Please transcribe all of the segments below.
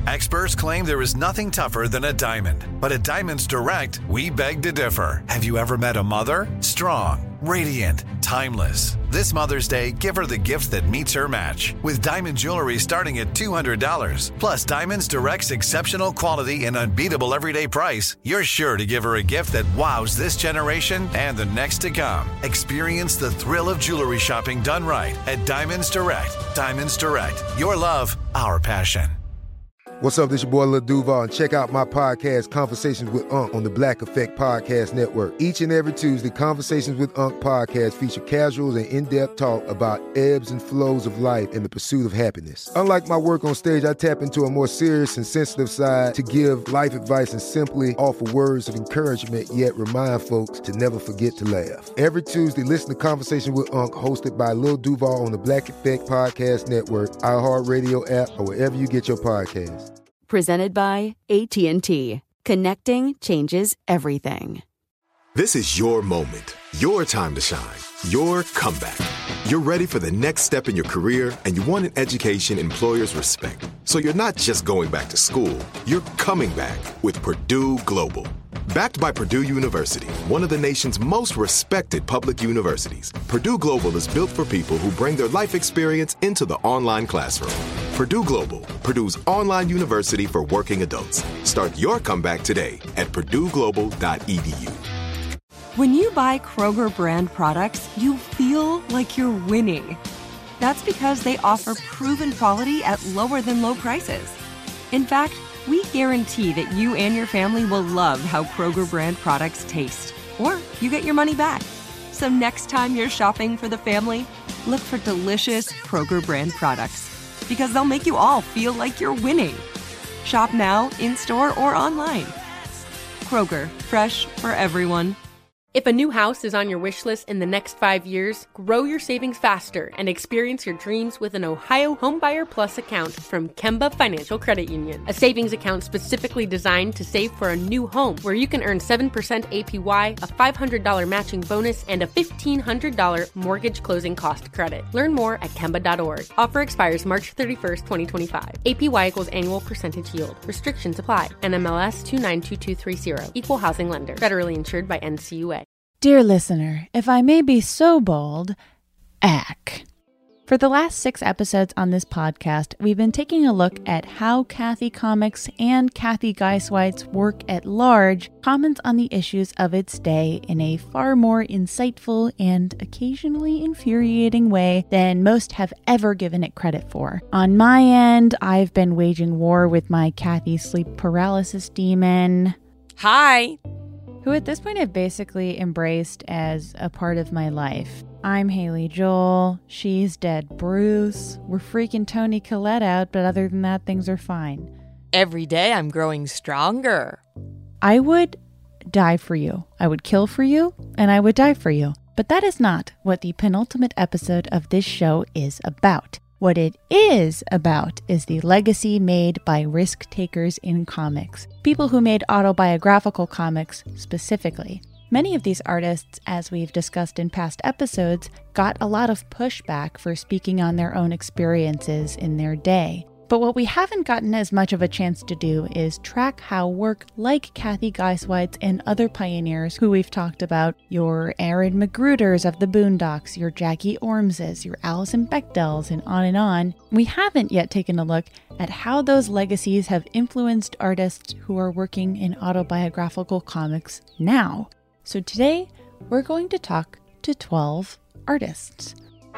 Experts claim there is nothing tougher than a diamond. But at Diamonds Direct, we beg to differ. Have you ever met a mother? Strong, radiant, timeless. This Mother's Day, give her the gift that meets her match. With diamond jewelry starting at $200. Plus Diamonds Direct's exceptional quality and unbeatable everyday price, you're sure to give her a gift that wows this generation and the next to come. Experience the thrill of jewelry shopping done right at Diamonds Direct. Diamonds Direct. Your love, our passion. What's up, this your boy Lil Duval, and check out my podcast, Conversations with Unc, on the Black Effect Podcast Network. Each and every Tuesday, Conversations with Unc podcast feature casual and in-depth talk about ebbs and flows of life and the pursuit of happiness. Unlike my work on stage, I tap into a more serious and sensitive side to give life advice and simply offer words of encouragement, yet remind folks to never forget to laugh. Every Tuesday, listen to Conversations with Unc, hosted by Lil Duval on the Black Effect Podcast Network, iHeartRadio app, or wherever you get your podcasts. Presented by AT&T. Connecting changes everything. This is your moment, your time to shine, your comeback. You're ready for the next step in your career, and you want an education employers respect. So you're not just going back to school, you're coming back with Purdue Global. Backed by Purdue University, one of the nation's most respected public universities, Purdue Global is built for people who bring their life experience into the online classroom. Purdue Global, Purdue's online university for working adults. Start your comeback today at purdueglobal.edu. When you buy Kroger brand products, you feel like you're winning. That's because they offer proven quality at lower than low prices. In fact, we guarantee that you and your family will love how Kroger brand products taste, or you get your money back. So next time you're shopping for the family, look for delicious Kroger brand products, because they'll make you all feel like you're winning. Shop now, in-store, or online. Kroger, fresh for everyone. If a new house is on your wish list in the next 5 years, grow your savings faster and experience your dreams with an Ohio Homebuyer Plus account from Kemba Financial Credit Union. A savings account specifically designed to save for a new home, where you can earn 7% APY, a $500 matching bonus, and a $1,500 mortgage closing cost credit. Learn more at Kemba.org. Offer expires March 31st, 2025. APY equals annual percentage yield. Restrictions apply. NMLS 292230. Equal housing lender. Federally insured by NCUA. Dear listener, if I may be so bold, ack. For the last 6 episodes on this podcast, we've been taking a look at how Cathy Comics and Cathy Guisewite's work at large comments on the issues of its day in a far more insightful and occasionally infuriating way than most have ever given it credit for. On my end, I've been waging war with my Cathy sleep paralysis demon. Hi! Who at this point I've basically embraced as a part of my life. I'm Haley Joel, she's dead Bruce, we're freaking Toni Collette out, but other than that, things are fine. Every day I'm growing stronger. I would die for you, I would kill for you, and I would die for you. But that is not what the penultimate episode of this show is about. What it is about is the legacy made by risk takers in comics, people who made autobiographical comics specifically. Many of these artists, as we've discussed in past episodes, got a lot of pushback for speaking on their own experiences in their day. But what we haven't gotten as much of a chance to do is track how work like Cathy Guisewite's and other pioneers who we've talked about, your Aaron Magruders of the Boondocks, your Jackie Ormses, your Alison Bechdells, and on, we haven't yet taken a look at how those legacies have influenced artists who are working in autobiographical comics now. So today, we're going to talk to 12 artists.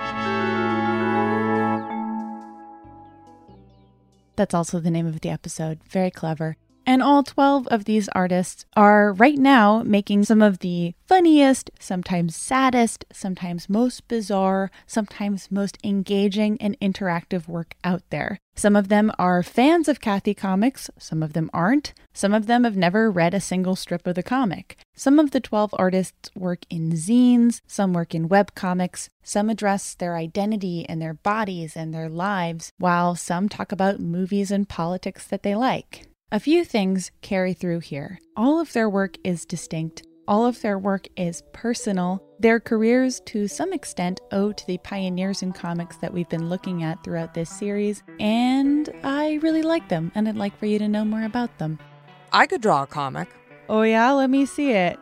That's also the name of the episode. Very clever. And all 12 of these artists are right now making some of the funniest, sometimes saddest, sometimes most bizarre, sometimes most engaging and interactive work out there. Some of them are fans of Cathy Comics, some of them aren't. Some of them have never read a single strip of the comic. Some of the 12 artists work in zines, some work in webcomics, some address their identity and their bodies and their lives, while some talk about movies and politics that they like. A few things carry through here. All of their work is distinct. All of their work is personal. Their careers, to some extent, owe to the pioneers in comics that we've been looking at throughout this series, and I really like them, and I'd like for you to know more about them. I could draw a comic. Oh yeah? Let me see it.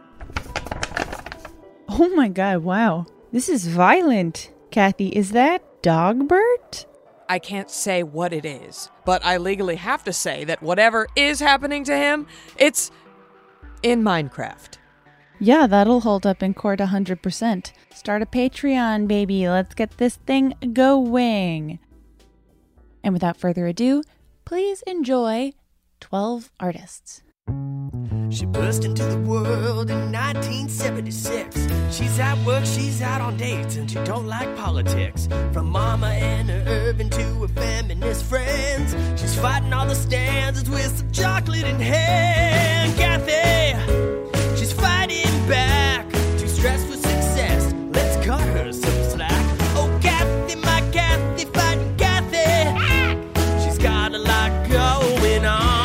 Oh my god, wow. This is violent. Kathy, is that Dogbert? I can't say what it is, but I legally have to say that whatever is happening to him, it's in Minecraft. Yeah, that'll hold up in court 100%. Start a Patreon, baby. Let's get this thing going. And without further ado, please enjoy 12 Artists. She burst into the world in 1976. She's at work, she's out on dates, and she don't like politics. From Mama and her Irvin to her feminist friends, she's fighting all the standards with some chocolate in hand. Kathy, she's fighting back, too stressed for success. Let's cut her some slack. Oh, Kathy, my Kathy, fighting Kathy. She's got a lot going on.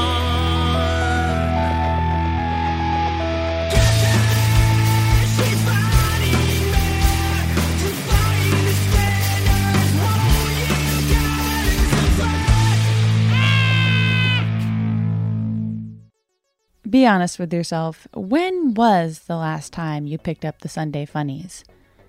Be honest with yourself. When was the last time you picked up the Sunday Funnies?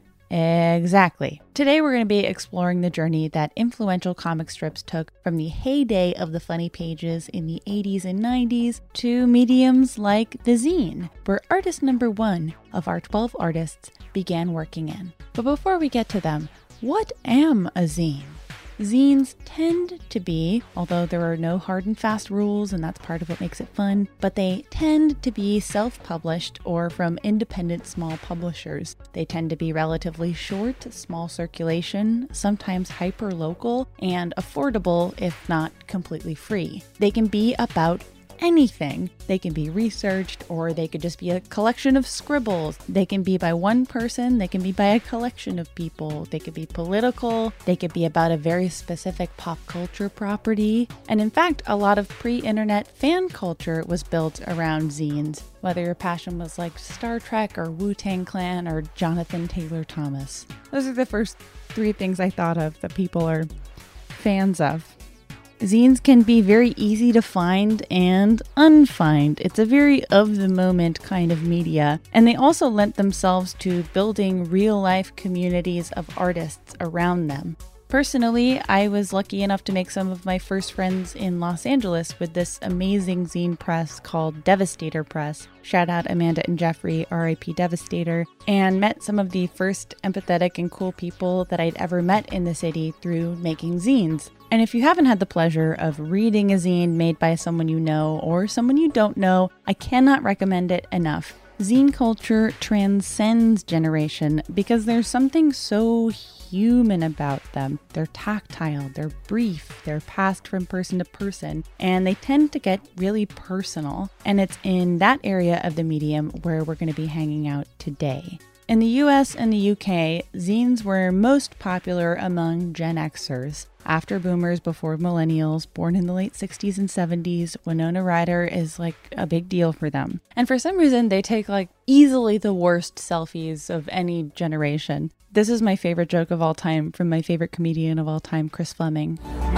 Exactly. Today we're going to be exploring the journey that influential comic strips took from the heyday of the funny pages in the 80s and 90s to mediums like the zine, where artist number 1 of our 12 artists began working in. But before we get to them, what am a zine? Zines tend to be, although there are no hard and fast rules, and that's part of what makes it fun, but they tend to be self-published or from independent small publishers. They tend to be relatively short, small circulation, sometimes hyper-local, and affordable, if not completely free. They can be about anything. They can be researched, or they could just be a collection of scribbles. They can be by one person, they can be by a collection of people. They could be political, they could be about a very specific pop culture property. And in fact, a lot of pre-internet fan culture was built around zines, whether your passion was like Star Trek or Wu-Tang Clan or Jonathan Taylor Thomas. Those are the first 3 things I thought of that people are fans of. Zines can be very easy to find and unfind. It's a very of-the-moment kind of media, and they also lent themselves to building real-life communities of artists around them. Personally, I was lucky enough to make some of my first friends in Los Angeles with this amazing zine press called Devastator Press. Shout out Amanda and Jeffrey, RIP Devastator, and met some of the first empathetic and cool people that I'd ever met in the city through making zines. And if you haven't had the pleasure of reading a zine made by someone you know or someone you don't know, I cannot recommend it enough. Zine culture transcends generation because there's something so human about them. They're tactile, they're brief, they're passed from person to person, and they tend to get really personal. And it's in that area of the medium where we're going to be hanging out today. In the US and the UK, zines were most popular among Gen Xers. After boomers, before millennials, born in the late 60s and 70s, Winona Ryder is like a big deal for them. And for some reason, they take like easily the worst selfies of any generation. This is my favorite joke of all time from my favorite comedian of all time, Chris Fleming.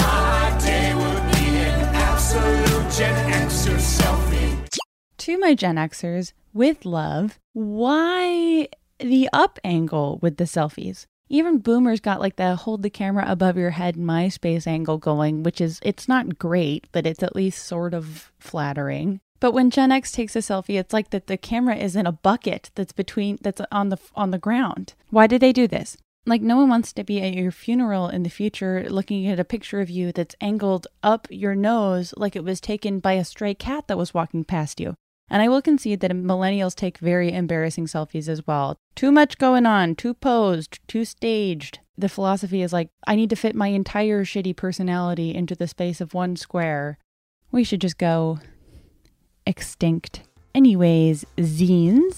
My day would be an absolute Gen Xer selfie. To my Gen Xers, with love, why the up angle with the selfies? Even boomers got like the hold the camera above your head MySpace angle going, which is, it's not great, but it's at least sort of flattering. But when Gen X takes a selfie, it's like that the camera is in a bucket that's on the ground. Why did they do this? Like, no one wants to be at your funeral in the future looking at a picture of you that's angled up your nose like it was taken by a stray cat that was walking past you. And I will concede that millennials take very embarrassing selfies as well. Too much going on, too posed, too staged. The philosophy is like, I need to fit my entire shitty personality into the space of one square. We should just go extinct. Anyways, zines.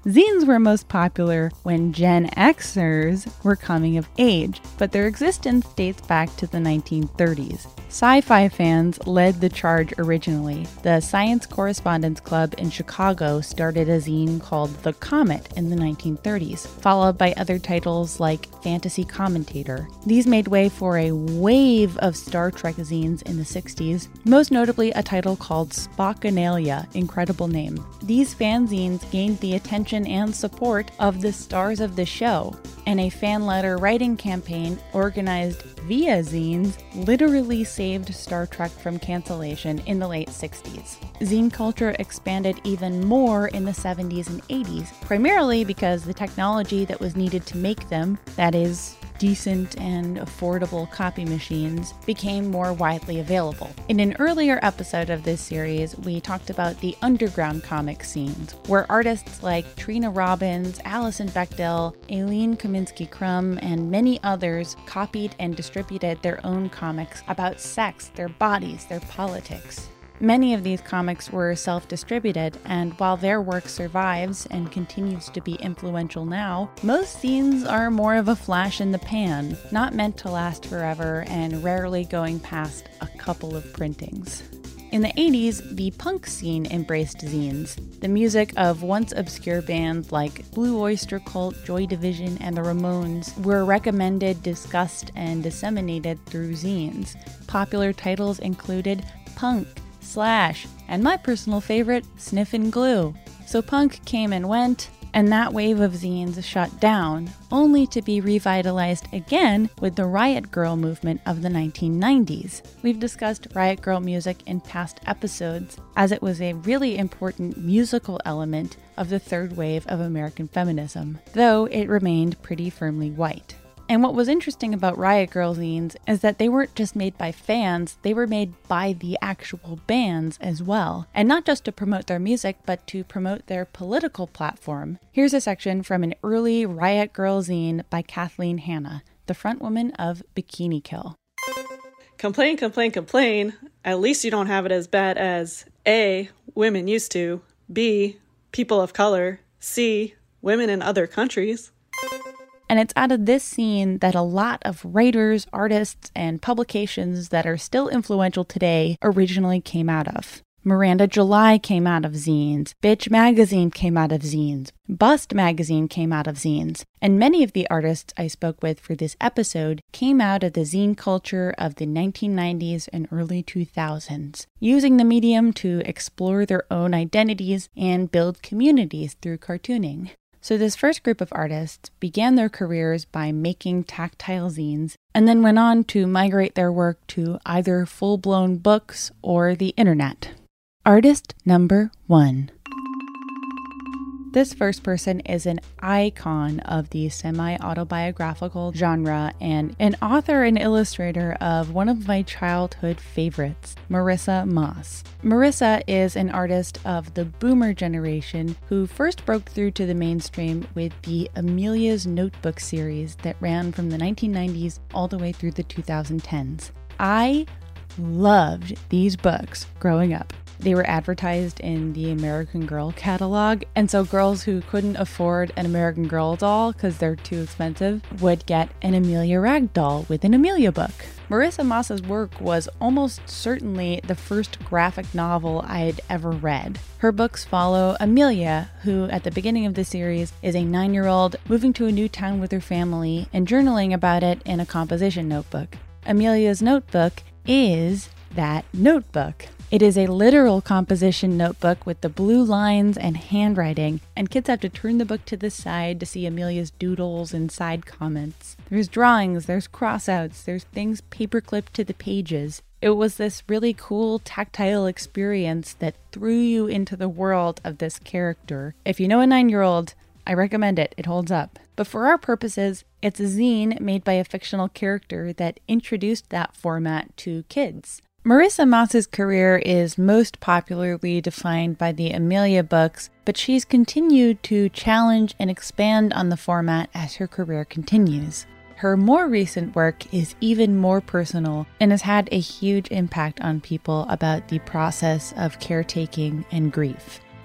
Zines were most popular when Gen Xers were coming of age, but their existence dates back to the 1930s. Sci-fi fans led the charge originally. The Science Correspondence Club in Chicago started a zine called The Comet in the 1930s, followed by other titles like Fantasy Commentator. These made way for a wave of Star Trek zines in the 60s, most notably a title called Spockanalia, incredible name. These fanzines gained the attention and support of the stars of the show, and a fan letter writing campaign organized via zines literally saved Star Trek from cancellation in the late 60s. Zine culture expanded even more in the 70s and 80s, primarily because the technology that was needed to make them, that is, decent and affordable copy machines, became more widely available. In an earlier episode of this series, we talked about the underground comic scenes, where artists like Trina Robbins, Alison Bechdel, Aileen Kaminsky-Crumb, and many others copied and distributed their own comics about sex, their bodies, their politics. Many of these comics were self-distributed, and while their work survives and continues to be influential now, most zines are more of a flash in the pan, not meant to last forever and rarely going past a couple of printings. In the 80s, the punk scene embraced zines. The music of once obscure bands like Blue Oyster Cult, Joy Division, and the Ramones were recommended, discussed, and disseminated through zines. Popular titles included Punk, Slash, and my personal favorite, Sniffin' Glue. So punk came and went, and that wave of zines shut down, only to be revitalized again with the Riot Grrrl movement of the 1990s. We've discussed Riot Grrrl music in past episodes, as it was a really important musical element of the third wave of American feminism, though it remained pretty firmly white. And what was interesting about Riot Grrrl zines is that they weren't just made by fans, they were made by the actual bands as well. And not just to promote their music, but to promote their political platform. Here's a section from an early Riot Grrrl zine by Kathleen Hanna, the frontwoman of Bikini Kill. Complain, complain, complain. At least you don't have it as bad as A, women used to, B, people of color, C, women in other countries. And it's out of this scene that a lot of writers, artists, and publications that are still influential today originally came out of. Miranda July came out of zines, Bitch Magazine came out of zines, Bust Magazine came out of zines, and many of the artists I spoke with for this episode came out of the zine culture of the 1990s and early 2000s, using the medium to explore their own identities and build communities through cartooning. So this first group of artists began their careers by making tactile zines and then went on to migrate their work to either full-blown books or the internet. Artist number 1. This first person is an icon of the semi-autobiographical genre and an author and illustrator of one of my childhood favorites, Marissa Moss. Marissa is an artist of the boomer generation who first broke through to the mainstream with the Amelia's Notebook series that ran from the 1990s all the way through the 2010s. I loved these books growing up. They were advertised in the American Girl catalog, and so girls who couldn't afford an American Girl doll because they're too expensive would get an Amelia rag doll with an Amelia book. Marissa Moss's work was almost certainly the first graphic novel I had ever read. Her books follow Amelia, who at the beginning of the series is a 9-year-old moving to a new town with her family and journaling about it in a composition notebook. Amelia's notebook is that notebook. It is a literal composition notebook with the blue lines and handwriting, and kids have to turn the book to the side to see Amelia's doodles and side comments. There's drawings, there's crossouts, there's things paperclipped to the pages. It was this really cool tactile experience that threw you into the world of this character. If you know a 9-year-old, I recommend it. It holds up. But for our purposes, it's a zine made by a fictional character that introduced that format to kids. Marissa Moss's career is most popularly defined by the Amelia books, but she's continued to challenge and expand on the format as her career continues. Her more recent work is even more personal and has had a huge impact on people about the process of caretaking and grief.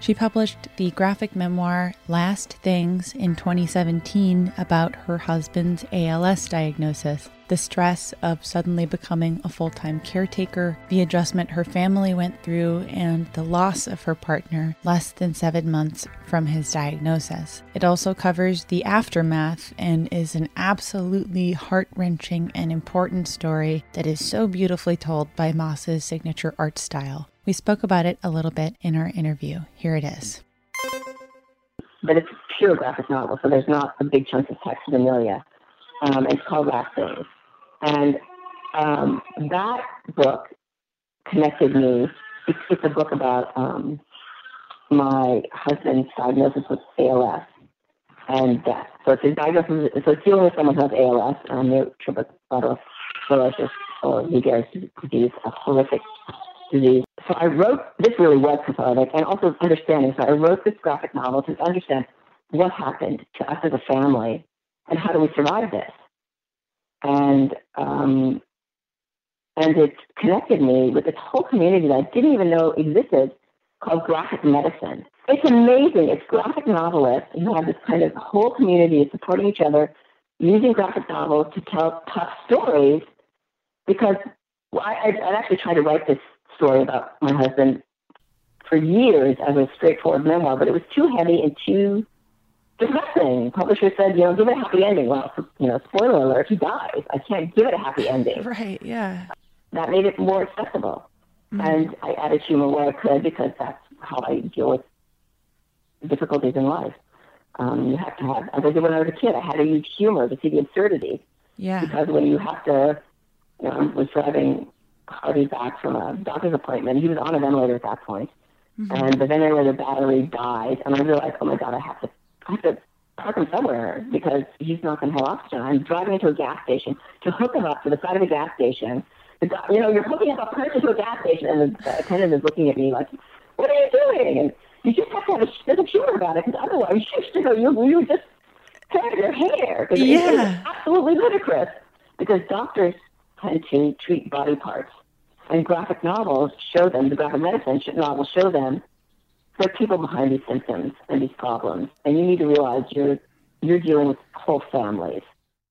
She published the graphic memoir Last Things in 2017 about her husband's ALS diagnosis, the stress of suddenly becoming a full-time caretaker, the adjustment her family went through, and the loss of her partner less than 7 months from his diagnosis. It also covers the aftermath and is an absolutely heart-wrenching and important story that is so beautifully told by Moss's signature art style. We spoke about it a little bit in our interview. Here it is. But it's a pure graphic novel, so there's not a big chunk of text in Amelia. It's called Last Things. And that book connected me. It's a book about my husband's diagnosis with ALS and death. So it's a diagnosis. So it's dealing with someone who has ALS, multiple sclerosis, or Lou Gehrig's disease, a horrific disease. So I wrote, this really was cathartic, and also understanding. So I wrote this graphic novel to understand what happened to us as a family and how do we survive this. And it connected me with this whole community that I didn't even know existed called Graphic Medicine. It's amazing. It's graphic novelists who have this kind of whole community supporting each other, using graphic novels to tell tough stories. Because I'd actually tried to write this story about my husband for years as a straightforward memoir, but it was too heavy and too depressing. Publisher said, give it a happy ending. Well, spoiler alert, he dies. I can't give it a happy ending. Right, yeah. That made it more accessible. Mm-hmm. And I added humor where I could because that's how I deal with difficulties in life. You have to have, as I did when I was a kid, I had to use humor to see the absurdity. Yeah. Because when you have to, I was driving Harvey back from a doctor's appointment. He was on a ventilator at that point. Mm-hmm. And the ventilator battery died. And I realized, oh my God, I have to park him somewhere because he's not going to have oxygen. I'm driving into a gas station to hook him up to the side of the gas station. You're hooking up a person to a gas station, and the attendant is looking at me like, what are you doing? And you just have to have a sense of humor about it, because otherwise, you just tear your hair. Yeah. It's absolutely ludicrous, because doctors tend to treat body parts, and graphic novels show them, the graphic medicine novels show them, there are people behind these symptoms and these problems, and you need to realize you're dealing with whole families.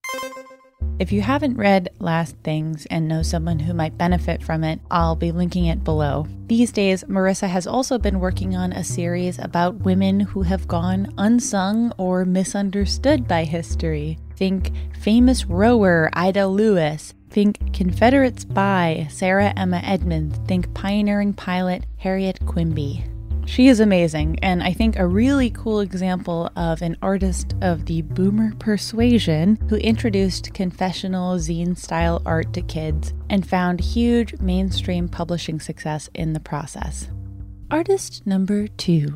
If you haven't read Last Things and know someone who might benefit from it, I'll be linking it below. These days, Marissa has also been working on a series about women who have gone unsung or misunderstood by history. Think famous rower Ida Lewis. Think Confederate spy Sarah Emma Edmonds. Think pioneering pilot Harriet Quimby. She is amazing, and I think a really cool example of an artist of the boomer persuasion who introduced confessional zine-style art to kids and found huge mainstream publishing success in the process. Artist number 2.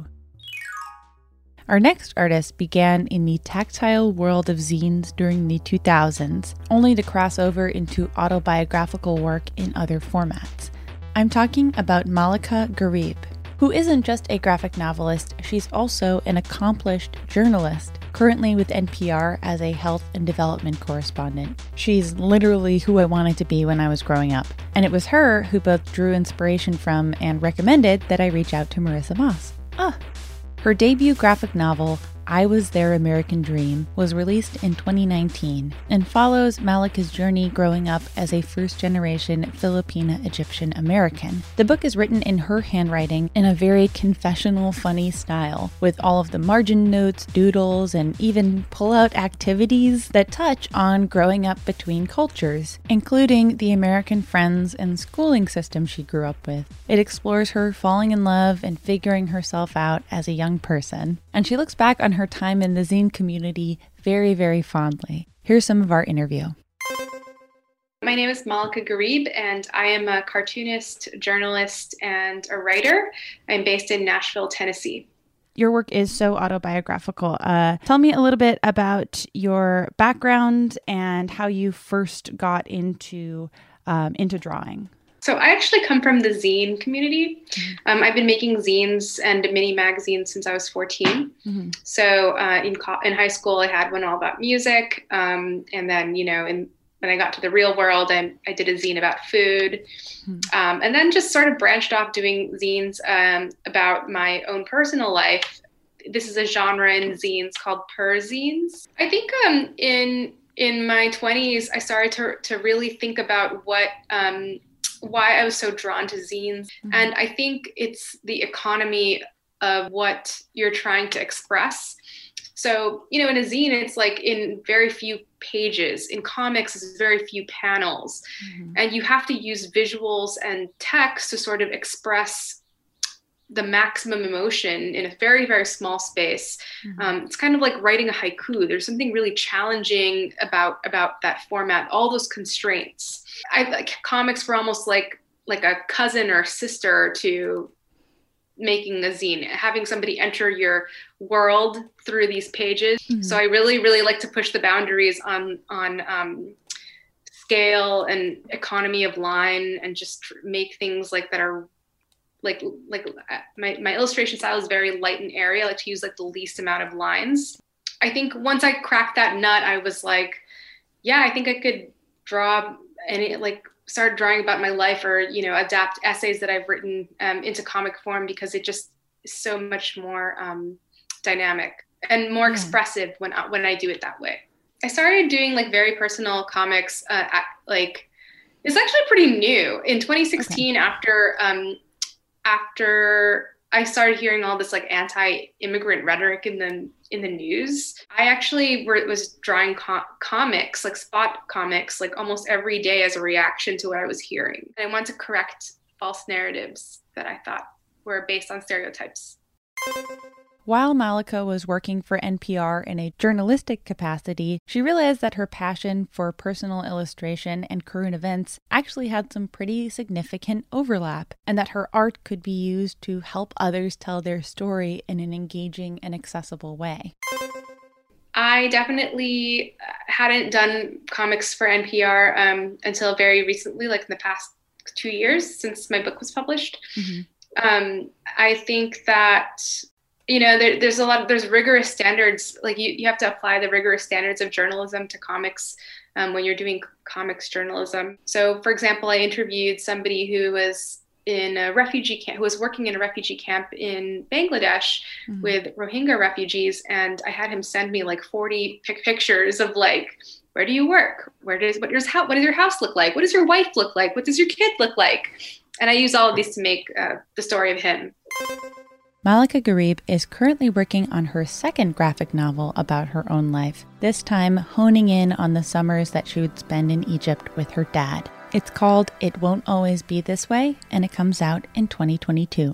Our next artist began in the tactile world of zines during the 2000s, only to cross over into autobiographical work in other formats. I'm talking about Malika Gharib, who isn't just a graphic novelist, she's also an accomplished journalist, currently with NPR as a health and development correspondent. She's literally who I wanted to be when I was growing up, and it was her who both drew inspiration from and recommended that I reach out to Marissa Moss. Her debut graphic novel, I Was Their American Dream, was released in 2019 and follows Malika's journey growing up as a first-generation Filipina Egyptian American. The book is written in her handwriting in a very confessional, funny style, with all of the margin notes, doodles, and even pull-out activities that touch on growing up between cultures, including the American friends and schooling system she grew up with. It explores her falling in love and figuring herself out as a young person, and she looks back on her time in the zine community very, very fondly. Here's some of our interview. My name is Malika Gharib, and I am a cartoonist, journalist, and a writer. I'm based in Nashville, Tennessee. Your work is so autobiographical. Tell me a little bit about your background and how you first got into drawing. So I actually come from the zine community. I've been making zines and mini magazines since I was 14. Mm-hmm. So in high school, I had one all about music. And then, in when I got to the real world, I did a zine about food, and then just sort of branched off doing zines about my own personal life. This is a genre in zines called perzines. I think in my 20s, I started to really think about why I was so drawn to zines. And I think it's the economy of what you're trying to express. So, in a zine, it's like in very few pages. In comics, it's very few panels. And you have to use visuals and text to sort of express the maximum emotion in a very, very small space. It's kind of like writing a haiku. There's something really challenging about that format, all those constraints. Comics were almost like a cousin or sister to making a zine, having somebody enter your world through these pages. So I really, really like to push the boundaries on scale and economy of line, and just make things like that are like my illustration style is very light and airy. I like to use like the least amount of lines. I think once I cracked that nut, I was like, yeah, I think I could draw any, start drawing about my life, or, adapt essays that I've written into comic form, because it just is so much more dynamic and more expressive when I do it that way. I started doing like very personal comics. It's actually pretty new in 2016. After I started hearing all this like anti-immigrant rhetoric in the news, I actually was drawing comics, like spot comics, like almost every day as a reaction to what I was hearing. And I wanted to correct false narratives that I thought were based on stereotypes. While Malika was working for NPR in a journalistic capacity, she realized that her passion for personal illustration and current events actually had some pretty significant overlap, and that her art could be used to help others tell their story in an engaging and accessible way. I definitely hadn't done comics for NPR until very recently, like in the past 2 years since my book was published. I think that there's rigorous standards, like you have to apply the rigorous standards of journalism to comics when you're doing comics journalism. So, for example, I interviewed somebody who was in a refugee camp, who was working in a refugee camp in Bangladesh with Rohingya refugees, and I had him send me like 40 pictures of like, where do you work? What does your house look like? What does your wife look like? What does your kid look like? And I use all of these to make the story of him. Malika Gharib is currently working on her second graphic novel about her own life, this time honing in on the summers that she would spend in Egypt with her dad. It's called It Won't Always Be This Way, and it comes out in 2022.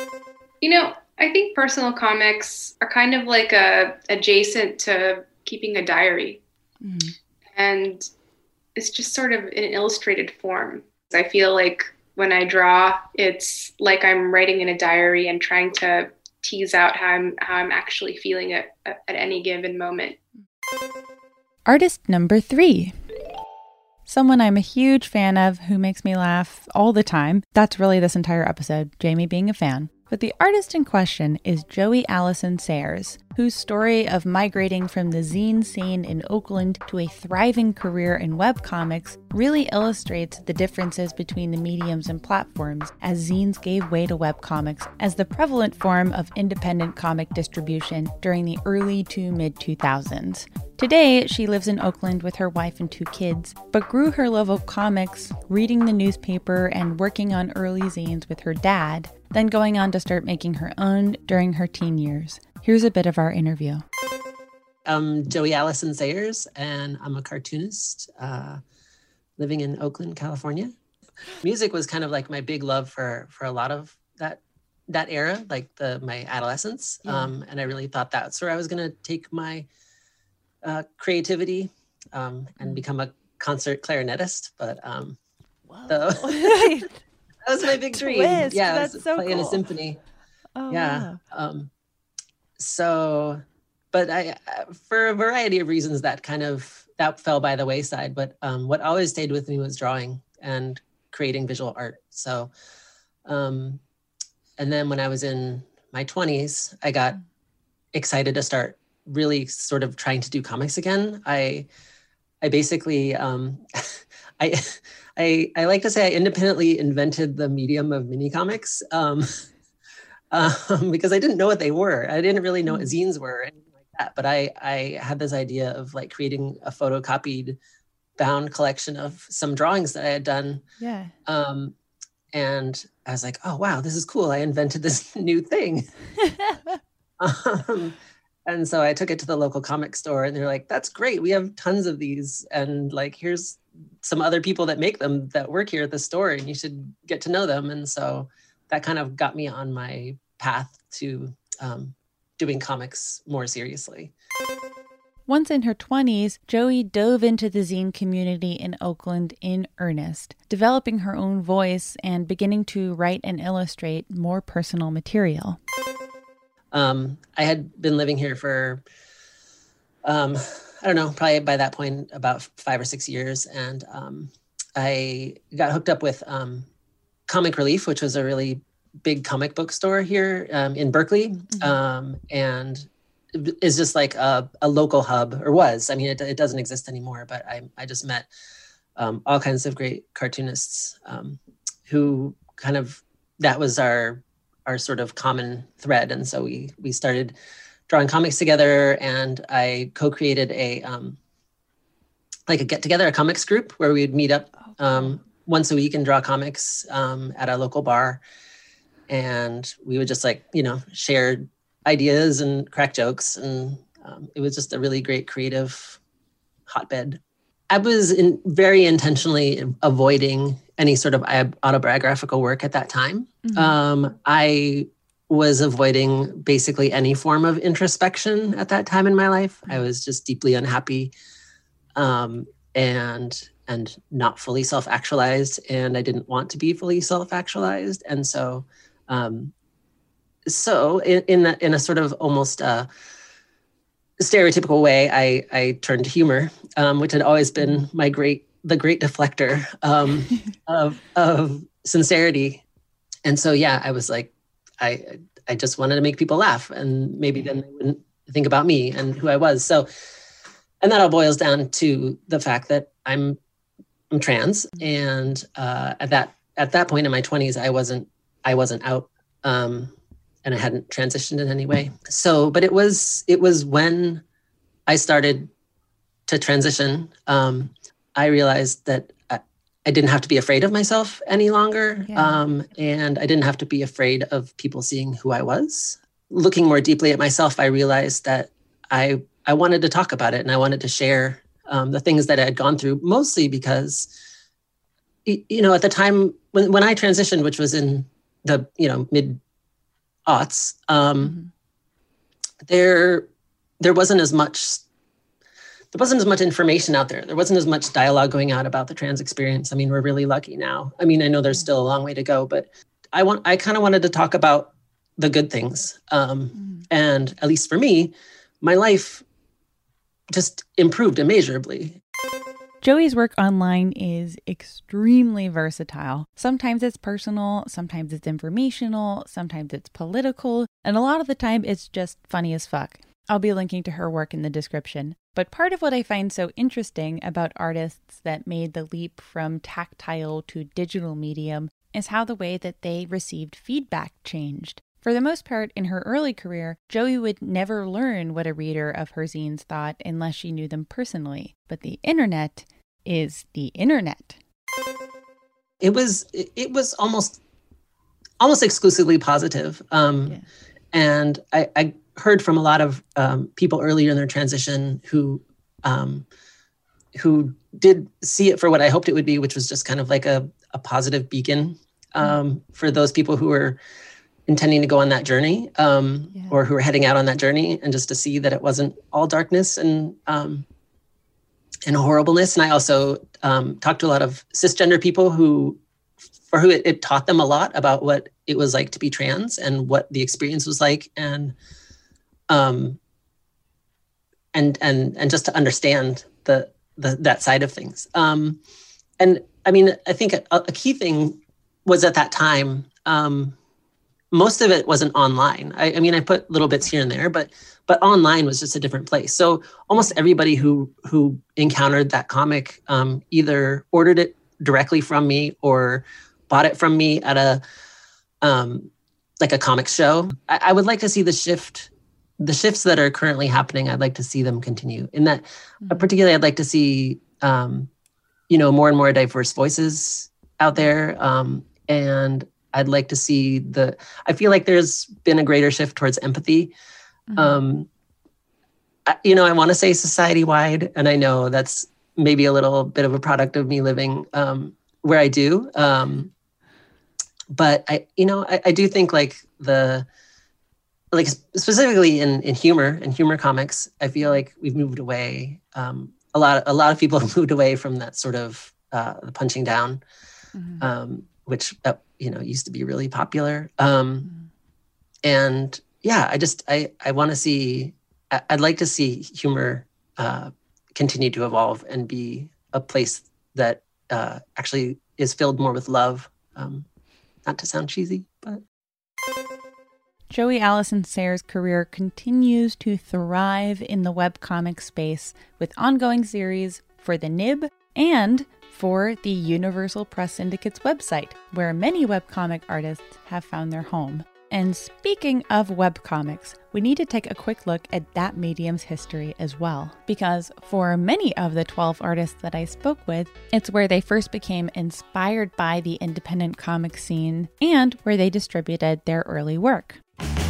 I think personal comics are kind of like adjacent to keeping a diary. And it's just sort of in an illustrated form. I feel like when I draw, it's like I'm writing in a diary and trying to tease out how I'm actually feeling it at any given moment. Artist number 3. Someone I'm a huge fan of who makes me laugh all the time. That's really this entire episode, Jamie being a fan. But the artist in question is Joey Allison Sayers, whose story of migrating from the zine scene in Oakland to a thriving career in webcomics really illustrates the differences between the mediums and platforms, as zines gave way to webcomics as the prevalent form of independent comic distribution during the early to mid-2000s. Today, she lives in Oakland with her wife and 2 kids, but grew her love of comics, reading the newspaper, and working on early zines with her dad, then going on to start making her own during her teen years. Here's a bit of our interview. I'm Joey Allison Sayers, and I'm a cartoonist living in Oakland, California. Music was kind of like my big love for a lot of that era, like my adolescence. And I really thought that's where I was going to take my creativity and become a concert clarinetist. But that was my big dream. Yeah, that's so play cool. In a symphony. Oh, yeah. Wow. But I, for a variety of reasons, that fell by the wayside. But what always stayed with me was drawing and creating visual art. So, and then when I was in my 20s, I got excited to start really sort of trying to do comics again. I basically, I like to say I independently invented the medium of mini comics because I didn't know what they were. I didn't really know what zines were or anything like that. But I had this idea of like creating a photocopied bound collection of some drawings that I had done. Yeah. And I was like, oh, wow, this is cool. I invented this new thing. And so I took it to the local comic store and they're like, that's great. We have tons of these. And like, here's some other people that make them that work here at the store and you should get to know them. And so that kind of got me on my path to doing comics more seriously. Once in her 20s, Joey dove into the zine community in Oakland in earnest, developing her own voice and beginning to write and illustrate more personal material. I had been living here for, I don't know, probably by that point about 5 or 6 years. And I got hooked up with Comic Relief, which was a really big comic book store here in Berkeley. Mm-hmm. And is just like a local hub, or was. I mean, it doesn't exist anymore, but I just met all kinds of great cartoonists who kind of, that was our sort of common thread. And so we started drawing comics together, and I co-created a get together, a comics group where we'd meet up once a week and draw comics at a local bar. And we would just share ideas and crack jokes. And it was just a really great creative hotbed. I was very intentionally avoiding any sort of autobiographical work at that time. Mm-hmm. I was avoiding basically any form of introspection at that time in my life. I was just deeply unhappy and not fully self-actualized. And I didn't want to be fully self-actualized. And so in a sort of almost stereotypical way, I turned to humor, which had always been the great deflector of sincerity. And so, yeah, I was like, I just wanted to make people laugh, and maybe then they wouldn't think about me and who I was. So, and that all boils down to the fact that I'm trans, and at that point in my 20s, I wasn't out, and I hadn't transitioned in any way. So, but it was when I started to transition, I realized that I didn't have to be afraid of myself any longer. Yeah. And I didn't have to be afraid of people seeing who I was. Looking more deeply at myself, I realized that I wanted to talk about it, and I wanted to share the things that I had gone through, mostly because, at the time when I transitioned, which was in the, mid-aughts, there wasn't as much information out there. There wasn't as much dialogue going out about the trans experience. I mean, we're really lucky now. I mean, I know there's still a long way to go, but I kind of wanted to talk about the good things. And at least for me, my life just improved immeasurably. Joey's work online is extremely versatile. Sometimes it's personal, sometimes it's informational, sometimes it's political, and a lot of the time it's just funny as fuck. I'll be linking to her work in the description. But part of what I find so interesting about artists that made the leap from tactile to digital medium is how the way that they received feedback changed. For the most part, in her early career, Joey would never learn what a reader of her zines thought unless she knew them personally. But the internet is the internet. It was almost exclusively positive. And I heard from a lot of people earlier in their transition who did see it for what I hoped it would be, which was just kind of like a positive beacon for those people who were intending to go on that journey, or who were heading out on that journey, and just to see that it wasn't all darkness and horribleness. And I also talked to a lot of cisgender people for who it taught them a lot about what it was like to be trans and what the experience was like, and just to understand that side of things. And I mean, I think a key thing was at that time, most of it wasn't online. I mean, I put little bits here and there, but online was just a different place. So almost everybody who encountered that comic either ordered it directly from me or bought it from me at a like a comics show. I would like to see the shifts that are currently happening. I'd like to see them continue. In that, particularly, I'd like to see more and more diverse voices out there, and I'd like to see I feel like there's been a greater shift towards empathy. I want to say society-wide, and I know that's maybe a little bit of a product of me living where I do. But I do think specifically in humor comics, I feel like we've moved away. A lot of people have moved away from that sort of the punching down, which used to be really popular. And yeah, I want to see. I'd like to see humor continue to evolve and be a place that actually is filled more with love. Not to sound cheesy, but. Joey Allison Sayers' career continues to thrive in the webcomic space with ongoing series for the Nib and for the Universal Press Syndicate's website, where many webcomic artists have found their home. And speaking of webcomics, we need to take a quick look at that medium's history as well. Because for many of the 12 artists that I spoke with, it's where they first became inspired by the independent comic scene and where they distributed their early work.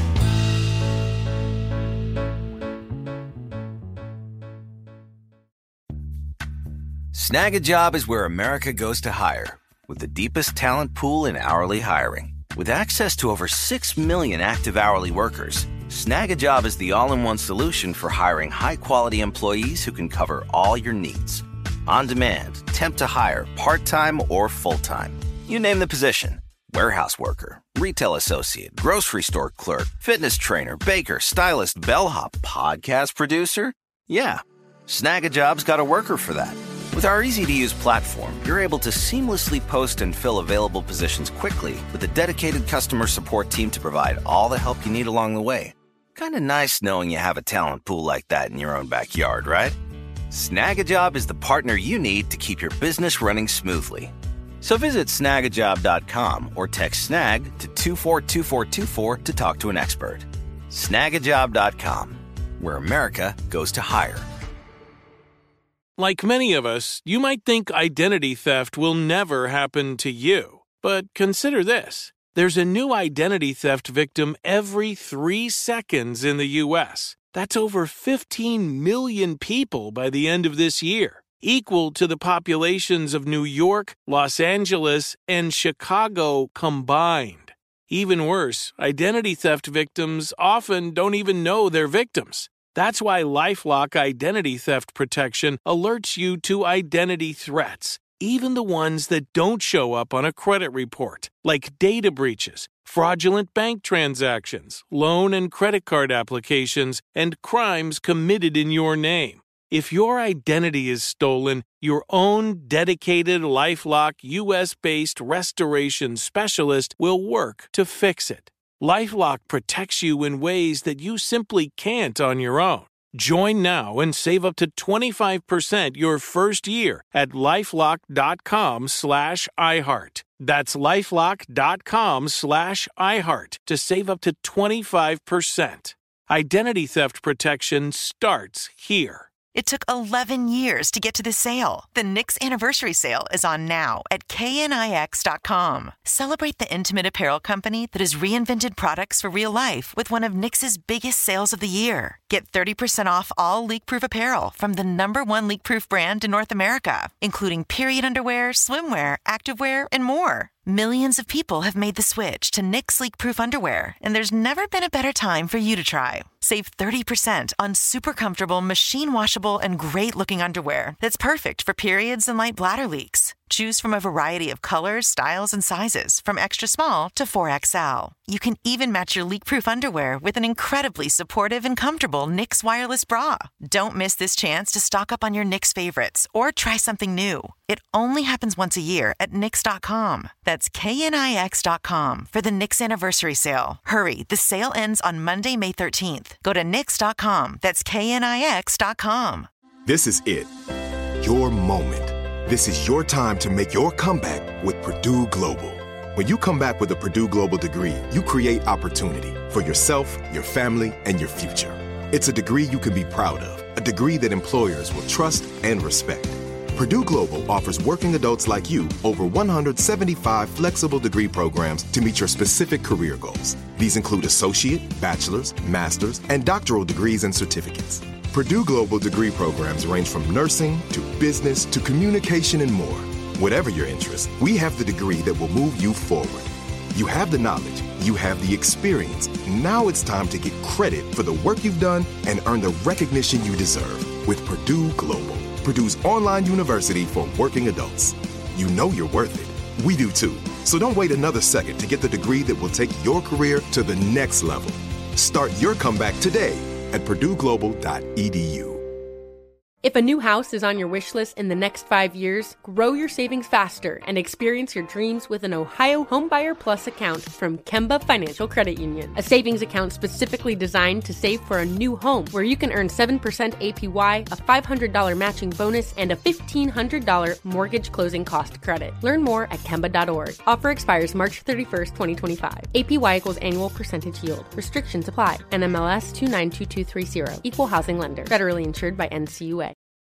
Snag a Job is where America goes to hire, with the deepest talent pool in hourly hiring. With access to over 6 million active hourly workers, Snag a Job is the all-in-one solution for hiring high-quality employees who can cover all your needs. On demand, temp to hire, part-time or full-time. You name the position. Warehouse worker, retail associate, grocery store clerk, fitness trainer, baker, stylist, bellhop, podcast producer. Yeah, Snag a Job's got a worker for that. With our easy-to-use platform, you're able to seamlessly post and fill available positions quickly with a dedicated customer support team to provide all the help you need along the way. Kind of nice knowing you have a talent pool like that in your own backyard, right? Snag a Job is the partner you need to keep your business running smoothly. So visit snagajob.com or text SNAG to 242424 to talk to an expert. Snagajob.com, where America goes to hire. Like many of us, you might think identity theft will never happen to you. But consider this. There's a new identity theft victim every 3 seconds in the U.S. That's over 15 million people by the end of this year, equal to the populations of New York, Los Angeles, and Chicago combined. Even worse, identity theft victims often don't even know they're victims. That's why LifeLock Identity Theft Protection alerts you to identity threats, even the ones that don't show up on a credit report, like data breaches, fraudulent bank transactions, loan and credit card applications, and crimes committed in your name. If your identity is stolen, your own dedicated LifeLock U.S.-based restoration specialist will work to fix it. LifeLock protects you in ways that you simply can't on your own. Join now and save up to 25% your first year at LifeLock.com/iHeart. That's LifeLock.com/iHeart to save up to 25%. Identity theft protection starts here. It took 11 years to get to this sale. The Knix Anniversary Sale is on now at knix.com. Celebrate the intimate apparel company that has reinvented products for real life with one of Knix's biggest sales of the year. Get 30% off all leak-proof apparel from the #1 leak-proof brand in North America, including period underwear, swimwear, activewear, and more. Millions of people have made the switch to Knix leak-proof underwear, and there's never been a better time for you to try. Save 30% on super comfortable, machine washable, and great-looking underwear that's perfect for periods and light bladder leaks. Choose from a variety of colors, styles, and sizes, from extra small to 4XL. You can even match your leak-proof underwear with an incredibly supportive and comfortable Knix wireless bra. Don't miss this chance to stock up on your Knix favorites or try something new. It only happens once a year at Knix.com. That's KNIX.com for the Knix anniversary sale. Hurry, the sale ends on Monday, May 13th. Go to Knix.com. That's KNIX.com. This is it. Your moment. This is your time to make your comeback with Purdue Global. When you come back with a Purdue Global degree, you create opportunity for yourself, your family, and your future. It's a degree you can be proud of, a degree that employers will trust and respect. Purdue Global offers working adults like you over 175 flexible degree programs to meet your specific career goals. These include associate, bachelor's, master's, and doctoral degrees and certificates. Purdue Global degree programs range from nursing to business to communication and more. Whatever your interest, we have the degree that will move you forward. You have the knowledge, you have the experience. Now it's time to get credit for the work you've done and earn the recognition you deserve with Purdue Global, Purdue's online university for working adults. You know you're worth it. We do too. So don't wait another second to get the degree that will take your career to the next level. Start your comeback today at purdueglobal.edu. If a new house is on your wish list in the next 5 years, grow your savings faster and experience your dreams with an Ohio Homebuyer Plus account from Kemba Financial Credit Union. A savings account specifically designed to save for a new home, where you can earn 7% APY, a $500 matching bonus, and a $1,500 mortgage closing cost credit. Learn more at Kemba.org. Offer expires March 31st, 2025. APY equals annual percentage yield. Restrictions apply. NMLS 292230. Equal housing lender. Federally insured by NCUA.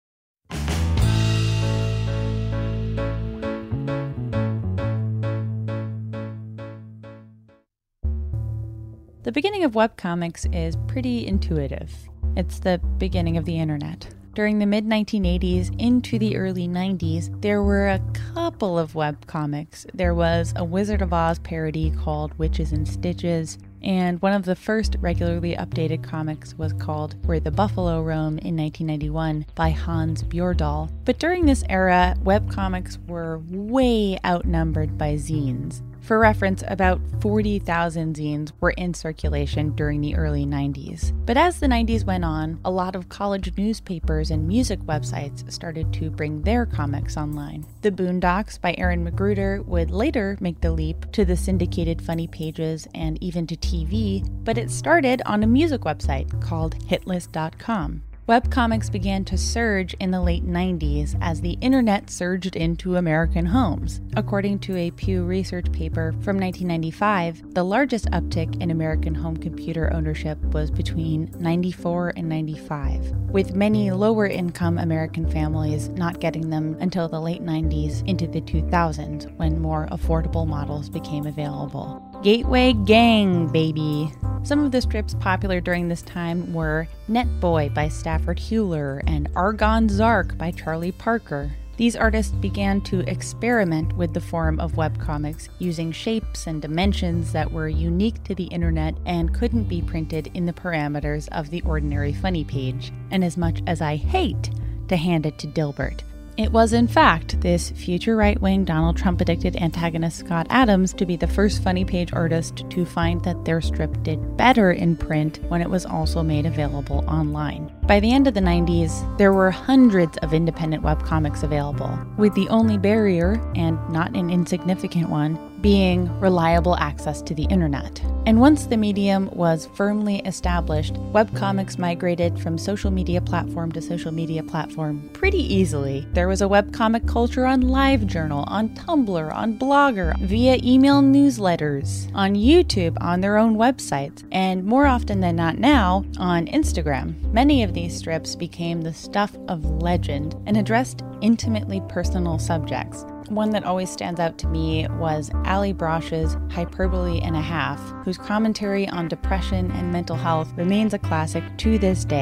The beginning of webcomics is pretty intuitive. It's the beginning of the internet. During the mid-1980s into the early 90s, there were a couple of webcomics. There was a Wizard of Oz parody called Witches and Stitches, and one of the first regularly updated comics was called Where the Buffalo Roam in 1991 by Hans Bjordahl. But during this era, webcomics were way outnumbered by zines. For reference, about 40,000 zines were in circulation during the early 90s. But as the 90s went on, a lot of college newspapers and music websites started to bring their comics online. The Boondocks by Aaron McGruder would later make the leap to the syndicated funny pages and even to TV, but it started on a music website called Hitlist.com. Webcomics began to surge in the late 90s as the internet surged into American homes. According to a Pew Research paper from 1995, the largest uptick in American home computer ownership was between 94 and 95, with many lower-income American families not getting them until the late 90s into the 2000s, when more affordable models became available. Gateway Gang, baby! Some of the strips popular during this time were Netboy by Stafford Hewler and Argon Zark by Charlie Parker. These artists began to experiment with the form of webcomics, using shapes and dimensions that were unique to the internet and couldn't be printed in the parameters of the ordinary funny page. And as much as I hate to hand it to Dilbert, it was, in fact, this future right-wing Donald Trump-addicted antagonist Scott Adams to be the first funny page artist to find that their strip did better in print when it was also made available online. By the end of the 90s, there were hundreds of independent webcomics available, with the only barrier, and not an insignificant one, being reliable access to the internet. And once the medium was firmly established, webcomics migrated from social media platform to social media platform pretty easily. There was a webcomic culture on LiveJournal, on Tumblr, on Blogger, via email newsletters, on YouTube, on their own websites, and more often than not now, on Instagram. Many of these strips became the stuff of legend and addressed intimately personal subjects. One that always stands out to me was Ali Brosh's Hyperbole and a Half, whose commentary on depression and mental health remains a classic to this day.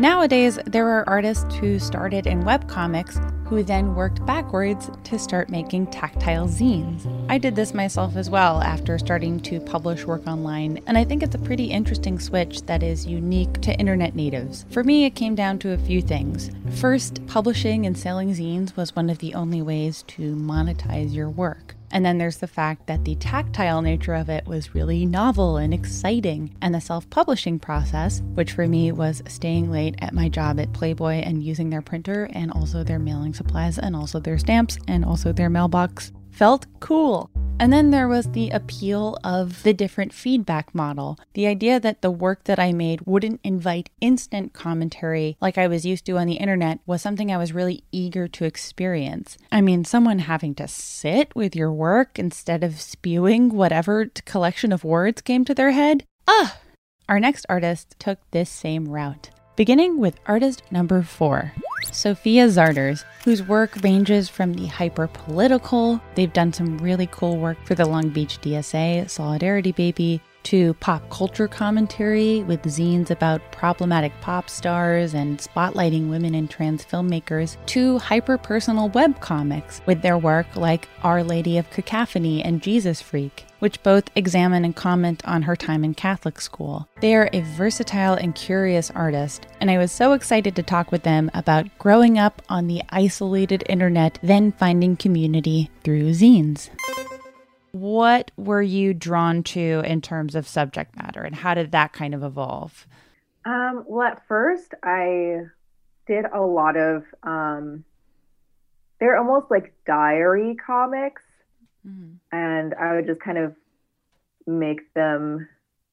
Nowadays, there are artists who started in webcomics who then worked backwards to start making tactile zines. I did this myself as well after starting to publish work online, and I think it's a pretty interesting switch that is unique to internet natives. For me, it came down to a few things. First, publishing and selling zines was one of the only ways to monetize your work. And then there's the fact that the tactile nature of it was really novel and exciting. And the self-publishing process, which for me was staying late at my job at Playboy and using their printer and also their mailing supplies and also their stamps and also their mailbox, felt cool. And then there was the appeal of the different feedback model. The idea that the work that I made wouldn't invite instant commentary like I was used to on the internet was something I was really eager to experience. I mean, someone having to sit with your work instead of spewing whatever collection of words came to their head. Our next artist took this same route. Beginning with artist number 4, Sophia Zarders, whose work ranges from the hyper-political, they've done some really cool work for the Long Beach DSA, Solidarity Baby, to pop culture commentary with zines about problematic pop stars and spotlighting women and trans filmmakers, to hyper-personal webcomics with their work like Our Lady of Cacophony and Jesus Freak, which both examine and comment on her time in Catholic school. They are a versatile and curious artist, and I was so excited to talk with them about growing up on the isolated internet, then finding community through zines. What were you drawn to in terms of subject matter, and how did that kind of evolve? Well, at first, I did a lot of, they're almost like diary comics, and I would just kind of make them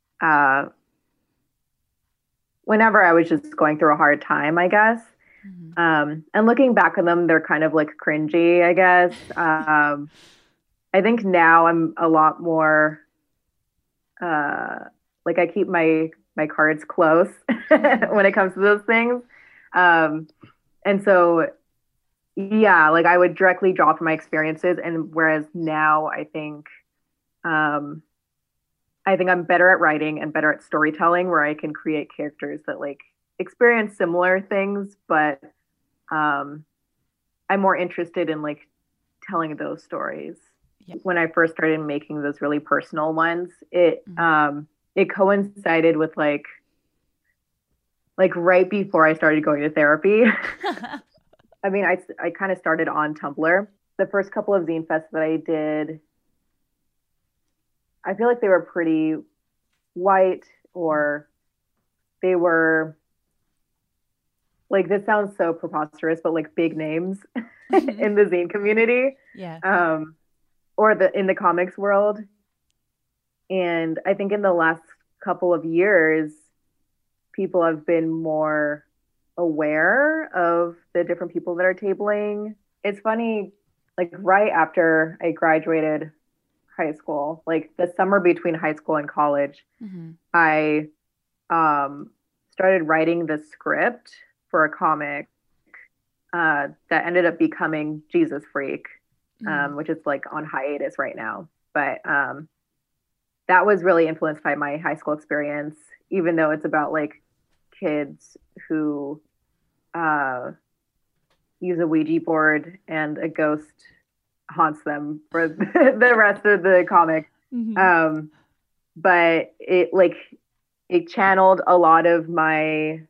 whenever I was just going through a hard time, I guess. And looking back on them, they're kind of like cringy, I guess. I think now I'm a lot more like I keep my cards close when it comes to those things. And so, yeah, like I would directly draw from my experiences. And whereas now I think I'm better at writing and better at storytelling, where I can create characters that like experience similar things, but I'm more interested in like telling those stories. When I first started making those really personal ones, it coincided with like right before I started going to therapy. I mean, I kind of started on Tumblr. The first couple of zine fests that I did, I feel like they were pretty white, or they were like, this sounds so preposterous, but like big names in the zine community. Yeah. Or in the comics world. And I think in the last couple of years, people have been more aware of the different people that are tabling. It's funny, like right after I graduated high school, like the summer between high school and college, I started writing the script for a comic that ended up becoming Jesus Freak. Which is like on hiatus right now. But that was really influenced by my high school experience, even though it's about like kids who use a Ouija board and a ghost haunts them for the rest of the comic. But it channeled a lot of my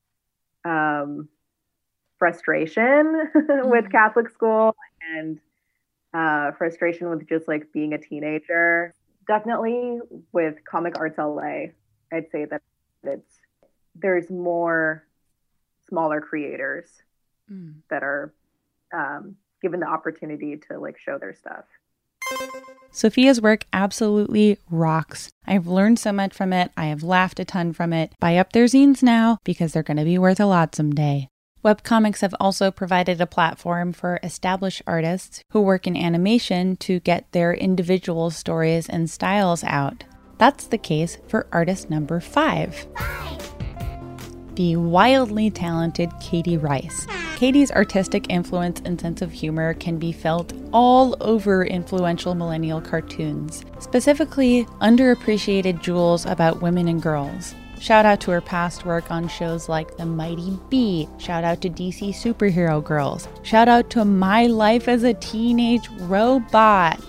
frustration with Catholic school and frustration with just like being a teenager. Definitely with Comic Arts LA, I'd say that there's more smaller creators that are given the opportunity to like show their stuff. Sophia's work absolutely rocks. I've learned so much from it. I have laughed a ton from it. Buy up their zines now because they're going to be worth a lot someday. Webcomics have also provided a platform for established artists who work in animation to get their individual stories and styles out. That's the case for artist number 5. The wildly talented Katie Rice. Katie's artistic influence and sense of humor can be felt all over influential millennial cartoons, specifically underappreciated jewels about women and girls. Shout out to her past work on shows like The Mighty Bee. Shout out to DC Superhero Girls. Shout out to My Life as a Teenage Robot.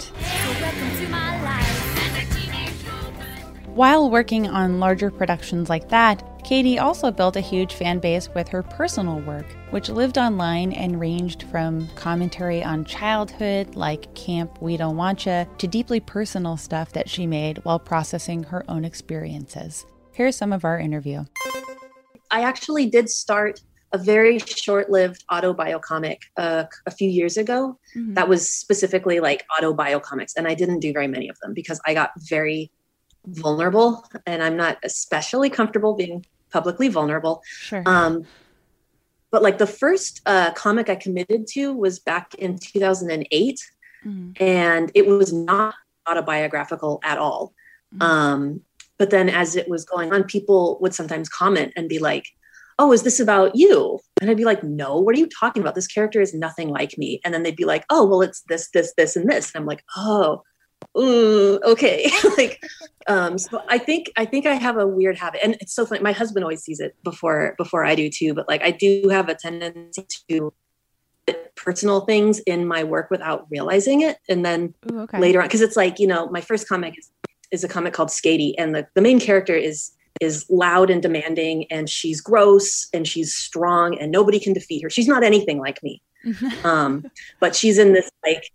While working on larger productions like that, Katie also built a huge fan base with her personal work, which lived online and ranged from commentary on childhood, like Camp We Don't Wantcha, to deeply personal stuff that she made while processing her own experiences. Here's some of our interview. I actually did start a very short-lived autobio comic a few years ago that was specifically like autobio comics, and I didn't do very many of them because I got very vulnerable, and I'm not especially comfortable being publicly vulnerable. Sure. But like the first comic I committed to was back in 2008, and it was not autobiographical at all. But then as it was going on, people would sometimes comment and be like, oh, is this about you? And I'd be like, no, what are you talking about? This character is nothing like me. And then they'd be like, oh, well, it's this, this, this, and this. And I'm like, oh, okay. Like, so I think I have a weird habit, and it's so funny. My husband always sees it before I do too. But like, I do have a tendency to put personal things in my work without realizing it. And then later on, because it's like, my first comic is a comic called Skatey, and the main character is loud and demanding, and she's gross and she's strong and nobody can defeat her. She's not anything like me. But she's in this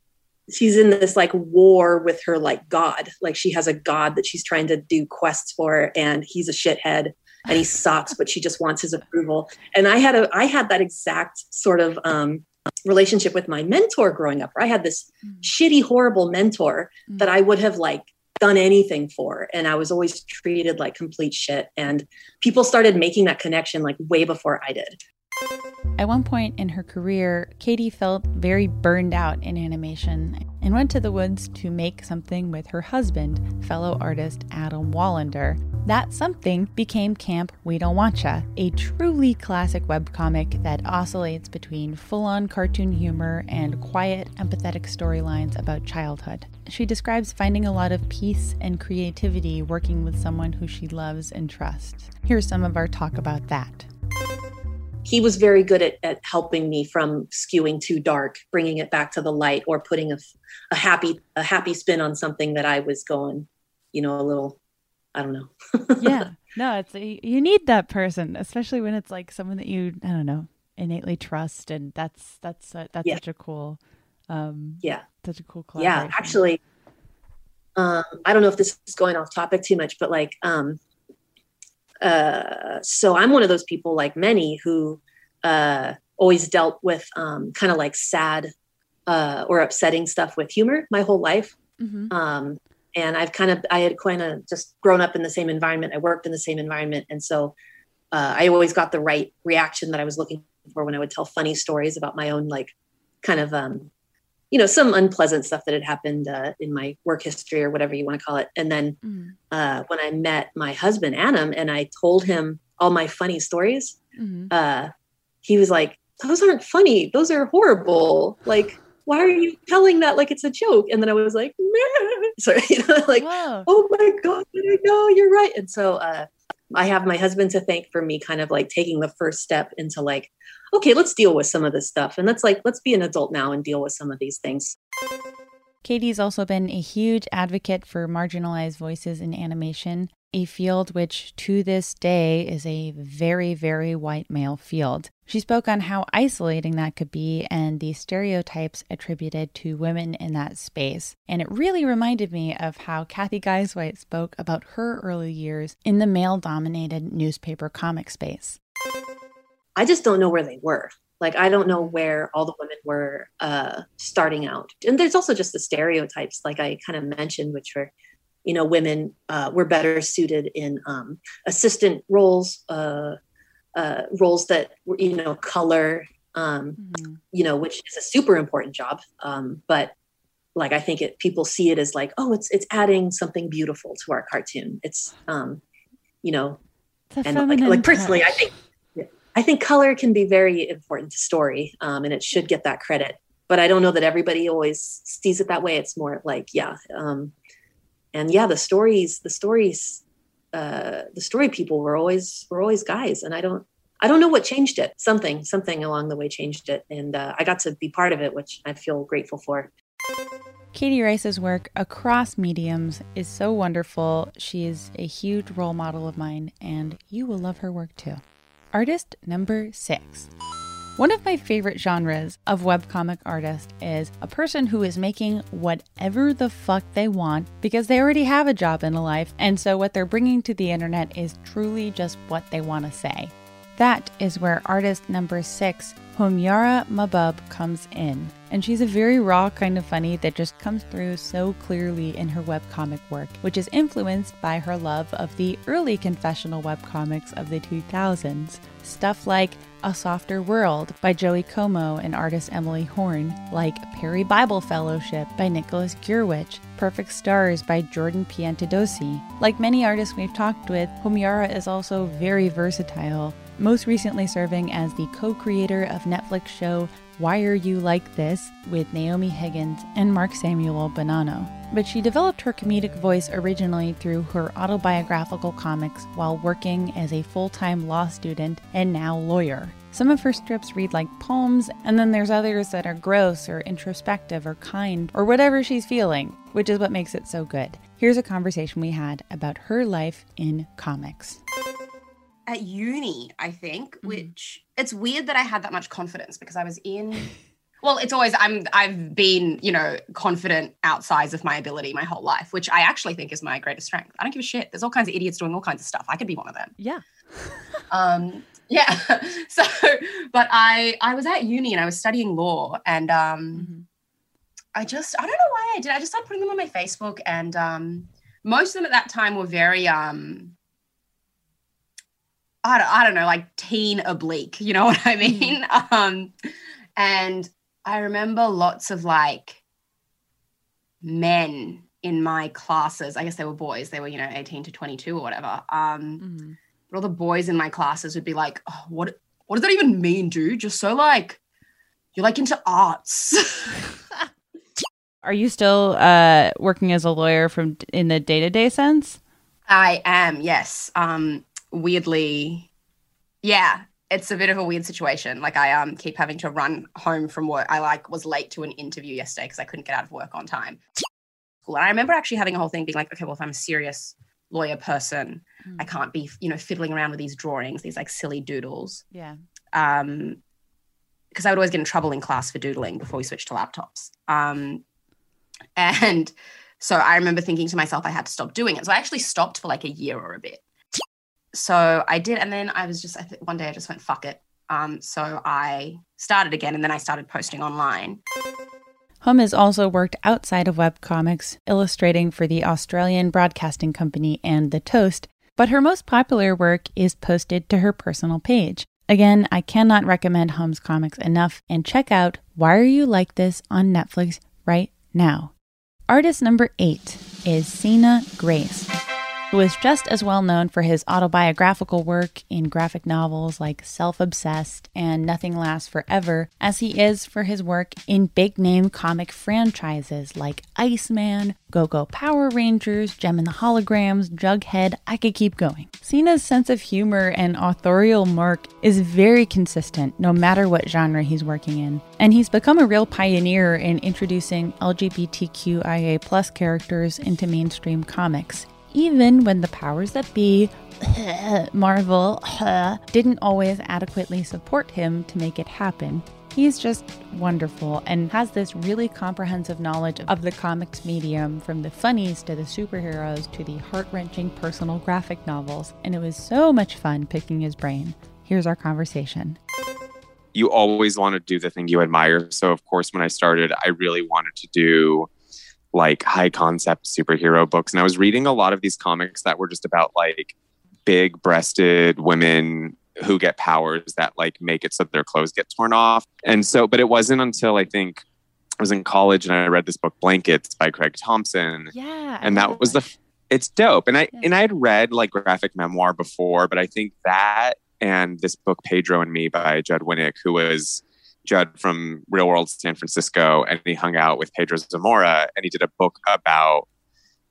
war with her like God. Like she has a God that she's trying to do quests for, and he's a shithead and he sucks, but she just wants his approval. And I had that exact sort of relationship with my mentor growing up, where I had this shitty, horrible mentor that I would have like done anything for. And I was always treated like complete shit. And people started making that connection like way before I did. At one point in her career, Katie felt very burned out in animation and went to the woods to make something with her husband, fellow artist Adam Wallander. That something became Camp We Don't Wantcha, a truly classic webcomic that oscillates between full-on cartoon humor and quiet, empathetic storylines about childhood. She describes finding a lot of peace and creativity working with someone who she loves and trusts. Here's some of our talk about that. He was very good at helping me from skewing too dark, bringing it back to the light, or putting a happy spin on something that I was going, a little, I don't know. Yeah, no, you need that person, especially when it's like someone that you, I don't know, innately trust, and that's such a cool, such a cool collaboration. Yeah, actually, I don't know if this is going off topic too much, but like, so I'm one of those people, like many, who always dealt with kind of like sad or upsetting stuff with humor my whole life. And I had kind of just grown up in the same environment. I worked in the same environment. And so I always got the right reaction that I was looking for when I would tell funny stories about my own, like, kind of, some unpleasant stuff that had happened in my work history, or whatever you want to call it. And then when I met my husband, Adam, and I told him all my funny stories, he was like, those aren't funny. Those are horrible. Like, why are you telling that like it's a joke? And then I was like, sorry, like, whoa. Oh my God, I know, you're right. And so I have my husband to thank for me kind of like taking the first step into like, okay, let's deal with some of this stuff. And let's be an adult now and deal with some of these things. Katie's also been a huge advocate for marginalized voices in animation, a field which to this day is a very, very white male field. She spoke on how isolating that could be and the stereotypes attributed to women in that space. And it really reminded me of how Kathy Guisewite spoke about her early years in the male-dominated newspaper comic space. I just don't know where they were. Like, I don't know where all the women were starting out. And there's also just the stereotypes, like I kind of mentioned, which were, women were better suited in assistant roles, roles that were, color, which is a super important job. But like, I think people see it as like, oh, it's adding something beautiful to our cartoon. It's, and like personally, I think color can be very important to story, and it should get that credit. But I don't know that everybody always sees it that way. It's more like, the stories the story people were always guys. And I don't know what changed it. Something along the way changed it. And I got to be part of it, which I feel grateful for. Katie Rice's work across mediums is so wonderful. She is a huge role model of mine, and you will love her work too. Artist number 6. One of my favorite genres of webcomic artist is a person who is making whatever the fuck they want because they already have a job in life, and so what they're bringing to the internet is truly just what they want to say. That is where artist number 6, Homyara Mabub, comes in. And she's a very raw kind of funny that just comes through so clearly in her webcomic work, which is influenced by her love of the early confessional webcomics of the 2000s. Stuff like A Softer World by Joey Como and artist Emily Horn, like Perry Bible Fellowship by Nicholas Gurwitch, Perfect Stars by Jordan Piantadosi. Like many artists we've talked with, Homyara is also very versatile, most recently serving as the co-creator of Netflix show Why Are You Like This with Naomi Higgins and Mark Samuel Bonanno. But she developed her comedic voice originally through her autobiographical comics while working as a full-time law student and now lawyer. Some of her strips read like poems, and then there's others that are gross or introspective or kind or whatever she's feeling, which is what makes it so good. Here's a conversation we had about her life in comics. At uni, I think, which it's weird that I had that much confidence because I was in, well, it's always, I've been, confident outside of my ability my whole life, which I actually think is my greatest strength. I don't give a shit. There's all kinds of idiots doing all kinds of stuff. I could be one of them. Yeah. Yeah. So, but I was at uni and I was studying law and I don't know why I did. I just started putting them on my Facebook and most of them at that time were very, I don't know, like teen oblique, you know what I mean? And I remember lots of like men in my classes. I guess they were boys. They were, 18 to 22 or whatever. But all the boys in my classes would be like, oh, what does that even mean, dude? You're so like, you're like into arts. Are you still working as a lawyer in the day-to-day sense? I am, yes. Weirdly, yeah, it's a bit of a weird situation. Like I keep having to run home from work. I was late to an interview yesterday because I couldn't get out of work on time. And I remember actually having a whole thing being like, okay, well, if I'm a serious lawyer person, I can't be, fiddling around with these drawings, these like silly doodles. Yeah. Because I would always get in trouble in class for doodling before we switched to laptops. And so I remember thinking to myself, I had to stop doing it. So I actually stopped for like a year or a bit. So I did. And then one day I just went, fuck it. So I started again and then I started posting online. Hum has also worked outside of webcomics, illustrating for the Australian Broadcasting Company and The Toast, but her most popular work is posted to her personal page. Again, I cannot recommend Hum's comics enough, and check out Why Are You Like This on Netflix right now. Artist number 8 is Sina Grace, who is just as well known for his autobiographical work in graphic novels like Self-Obsessed and Nothing Lasts Forever as he is for his work in big-name comic franchises like Iceman, Go-Go Power Rangers, Jem and the Holograms, Jughead. I could keep going. Sina's sense of humor and authorial mark is very consistent no matter what genre he's working in, and he's become a real pioneer in introducing LGBTQIA+ characters into mainstream comics. Even when the powers that be, Marvel, didn't always adequately support him to make it happen. He's just wonderful and has this really comprehensive knowledge of the comics medium, from the funnies to the superheroes to the heart-wrenching personal graphic novels, and it was so much fun picking his brain. Here's our conversation. You always want to do the thing you admire. So of course, when I started, I really wanted to do like high concept superhero books. And I was reading a lot of these comics that were just about like big breasted women who get powers that like make it so their clothes get torn off. And so, but it wasn't until I think I was in college and I read this book Blankets by Craig Thompson. Yeah. And that was it's dope. And I had read like graphic memoir before, but I think that and this book Pedro and Me by Judd Winnick, who was Judd from Real World San Francisco, and he hung out with Pedro Zamora, and he did a book about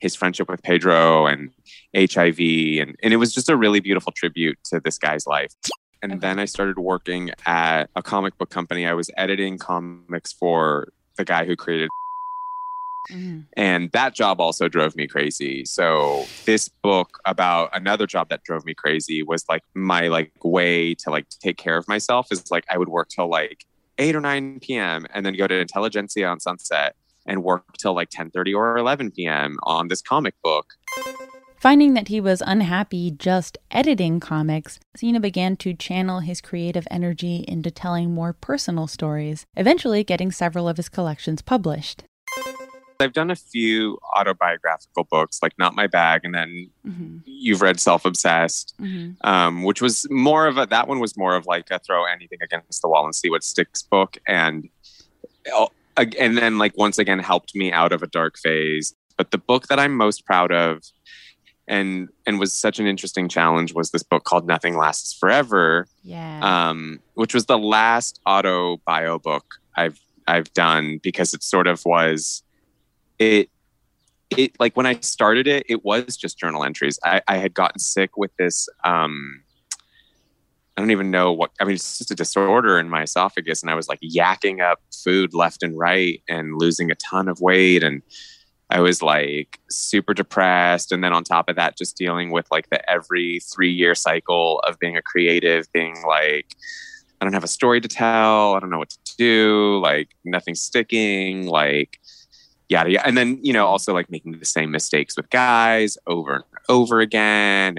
his friendship with Pedro and HIV. And it was just a really beautiful tribute to this guy's life. And then I started working at a comic book company. I was editing comics for the guy who created and that job also drove me crazy. So this book about another job that drove me crazy was like my like way to like take care of myself is like I would work till like 8 or 9 p.m. and then go to Intelligentsia on Sunset and work till like 10:30 or 11 p.m. on this comic book. Finding that he was unhappy just editing comics, Sina began to channel his creative energy into telling more personal stories, eventually getting several of his collections published. I've done a few autobiographical books, like Not My Bag, and then you've read Self-Obsessed, which was more of that one was more of like a throw anything against the wall and see what sticks book. And then like once again helped me out of a dark phase. But the book that I'm most proud of and was such an interesting challenge was this book called Nothing Lasts Forever, which was the last auto-bio book I've done because it sort of was... It like when I started it was just journal entries. I had gotten sick with this, I don't even know what, I mean, it's just a disorder in my esophagus. And I was like yakking up food left and right and losing a ton of weight. And I was like super depressed. And then on top of that, just dealing with like the every 3-year cycle of being a creative, being like, I don't have a story to tell. I don't know what to do. Like nothing's sticking, like, yada, yada. And then, you know, also like making the same mistakes with guys over and over again.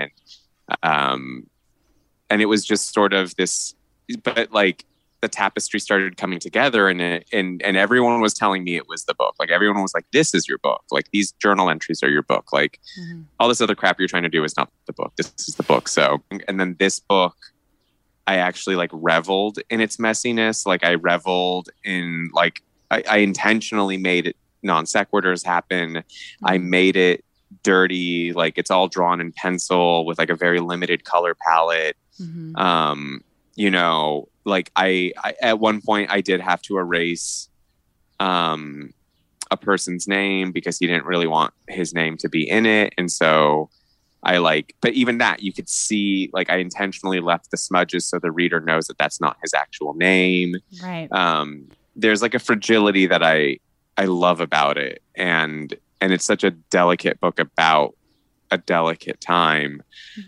And it was just sort of this, but like the tapestry started coming together and everyone was telling me it was the book. Like everyone was like, this is your book. Like these journal entries are your book. Like all this other crap you're trying to do is not the book. This is the book. So, and then this book, I actually like reveled in its messiness. Like I reveled in like, I intentionally made it non sequiturs happen. I made it dirty, like it's all drawn in pencil with like a very limited color palette. You know, like I at one point I did have to erase a person's name because he didn't really want his name to be in it, and so I like, but even that you could see like I intentionally left the smudges so the reader knows that that's not his actual name. Right. There's like a fragility that I love about it. And it's such a delicate book about a delicate time.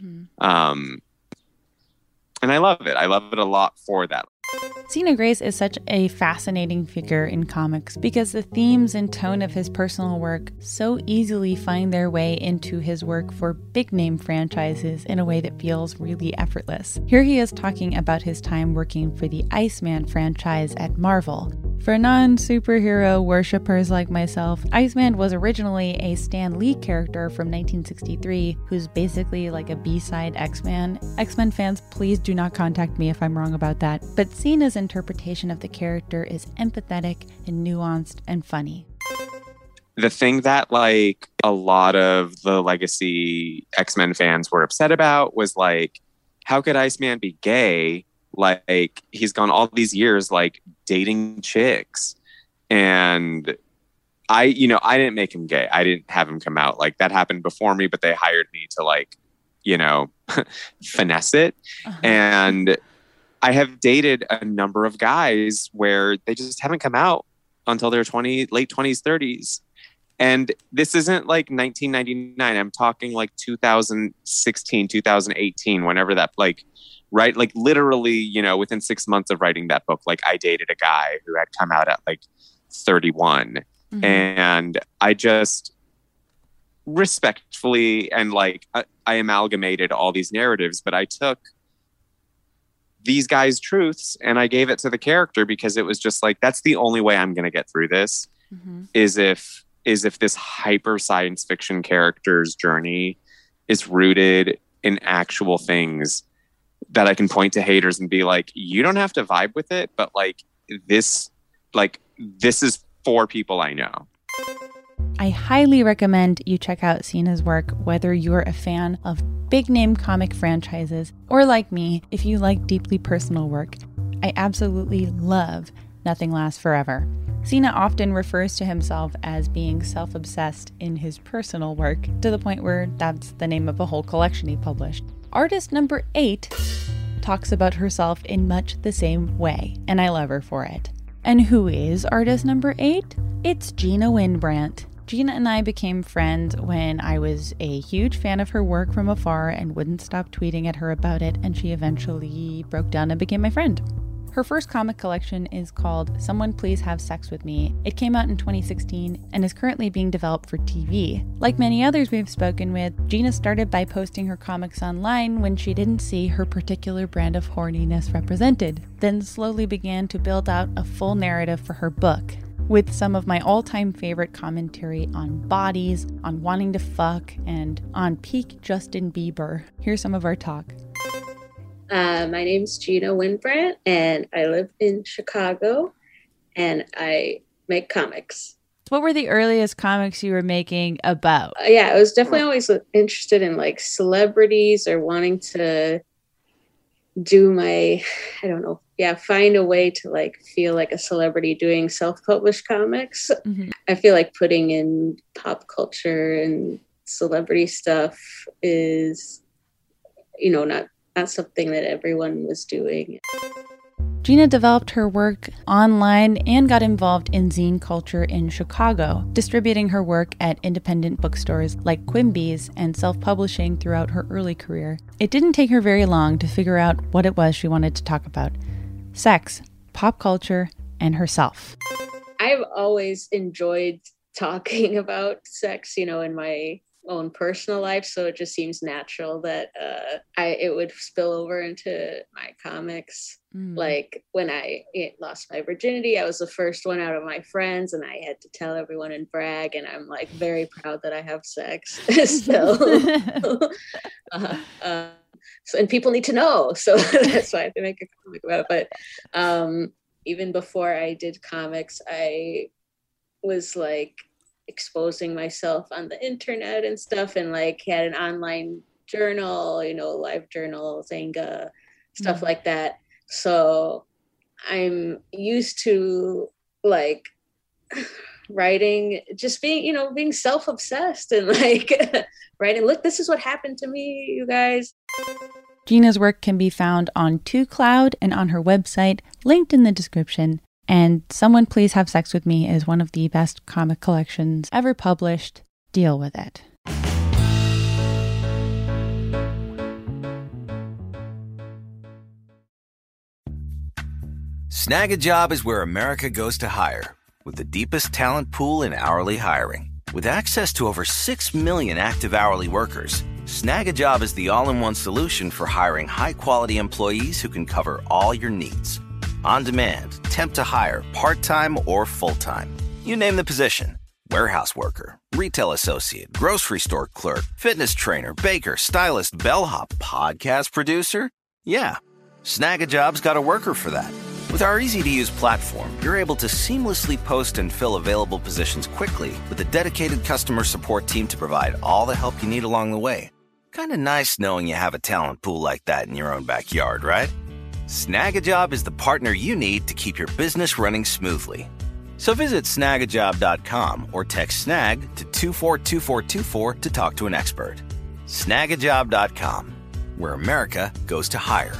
And I love it. I love it a lot for that. Sina Grace is such a fascinating figure in comics because the themes and tone of his personal work so easily find their way into his work for big-name franchises in a way that feels really effortless. Here he is talking about his time working for the Iceman franchise at Marvel. For non-superhero worshippers like myself, Iceman was originally a Stan Lee character from 1963 who's basically like a B-side X-Man. X-Men fans, please do not contact me if I'm wrong about that. But Sina's interpretation of the character is empathetic and nuanced and funny. The thing that like a lot of the legacy X-Men fans were upset about was like, how could Iceman be gay? Like he's gone all these years like dating chicks, and I didn't make him gay. I didn't have him come out. Like that happened before me, but they hired me to like, you know, finesse it. And I have dated a number of guys where they just haven't come out until their late 20s, 30s. And this isn't like 1999. I'm talking like 2016, 2018, whenever that like, right? Like literally, you know, within 6 months of writing that book, like I dated a guy who had come out at like 31. And I just respectfully and like I amalgamated all these narratives, but I took these guys' truths and I gave it to the character because it was just like, that's the only way I'm going to get through this is if this hyper science fiction character's journey is rooted in actual things that I can point to haters and be like, you don't have to vibe with it, but like this is for people I know. I highly recommend you check out Sina's work, whether you're a fan of big-name comic franchises or like me, if you like deeply personal work. I absolutely love Nothing Lasts Forever. Cena often refers to himself as being self-obsessed in his personal work, to the point where that's the name of a whole collection he published. Artist number 8 talks about herself in much the same way, and I love her for it. And who is artist number 8? It's Gina Winbrandt. Gina and I became friends when I was a huge fan of her work from afar and wouldn't stop tweeting at her about it, and she eventually broke down and became my friend. Her first comic collection is called Someone Please Have Sex With Me. It came out in 2016 and is currently being developed for TV. Like many others we've spoken with, Gina started by posting her comics online when she didn't see her particular brand of horniness represented, then slowly began to build out a full narrative for her book, with some of my all-time favorite commentary on bodies, on wanting to fuck, and on peak Justin Bieber. Here's some of our talk. My name's Gina Winbrandt, and I live in Chicago, and I make comics. What were the earliest comics you were making about? I was definitely always interested in like celebrities or wanting to do find a way to like feel like a celebrity doing self-published comics. Mm-hmm. I feel like putting in pop culture and celebrity stuff is, not something that everyone was doing. Gina developed her work online and got involved in zine culture in Chicago, distributing her work at independent bookstores like Quimby's and self-publishing throughout her early career. It didn't take her very long to figure out what it was she wanted to talk about: sex, pop culture, and herself. I've always enjoyed talking about sex, in my own personal life, so it just seems natural that it would spill over into my comics. Like when I lost my virginity, I was the first one out of my friends, and I had to tell everyone and brag, and I'm like very proud that I have sex still. And people need to know, so that's why I have to make a comic about it. But even before I did comics, I was like exposing myself on the internet and stuff, and like had an online journal, live journal, Zanga, stuff like that. So I'm used to like writing, just being self-obsessed and like writing, look, this is what happened to me, you guys. Gina's work can be found on 2Cloud and on her website, linked in the description. And Someone Please Have Sex With Me is one of the best comic collections ever published. Deal with it. Snag a Job is where America goes to hire, with the deepest talent pool in hourly hiring. With access to over 6 million active hourly workers, Snag a Job is the all-in-one solution for hiring high-quality employees who can cover all your needs. On demand, temp to hire, part-time or full-time. You name the position. Warehouse worker, retail associate, grocery store clerk, fitness trainer, baker, stylist, bellhop, podcast producer. Yeah, Snag a Job's got a worker for that. With our easy-to-use platform, you're able to seamlessly post and fill available positions quickly with a dedicated customer support team to provide all the help you need along the way. Kind of nice knowing you have a talent pool like that in your own backyard, right? Snag a Job is the partner you need to keep your business running smoothly. So visit snagajob.com or text snag to 242424 to talk to an expert. Snagajob.com, where America goes to hire.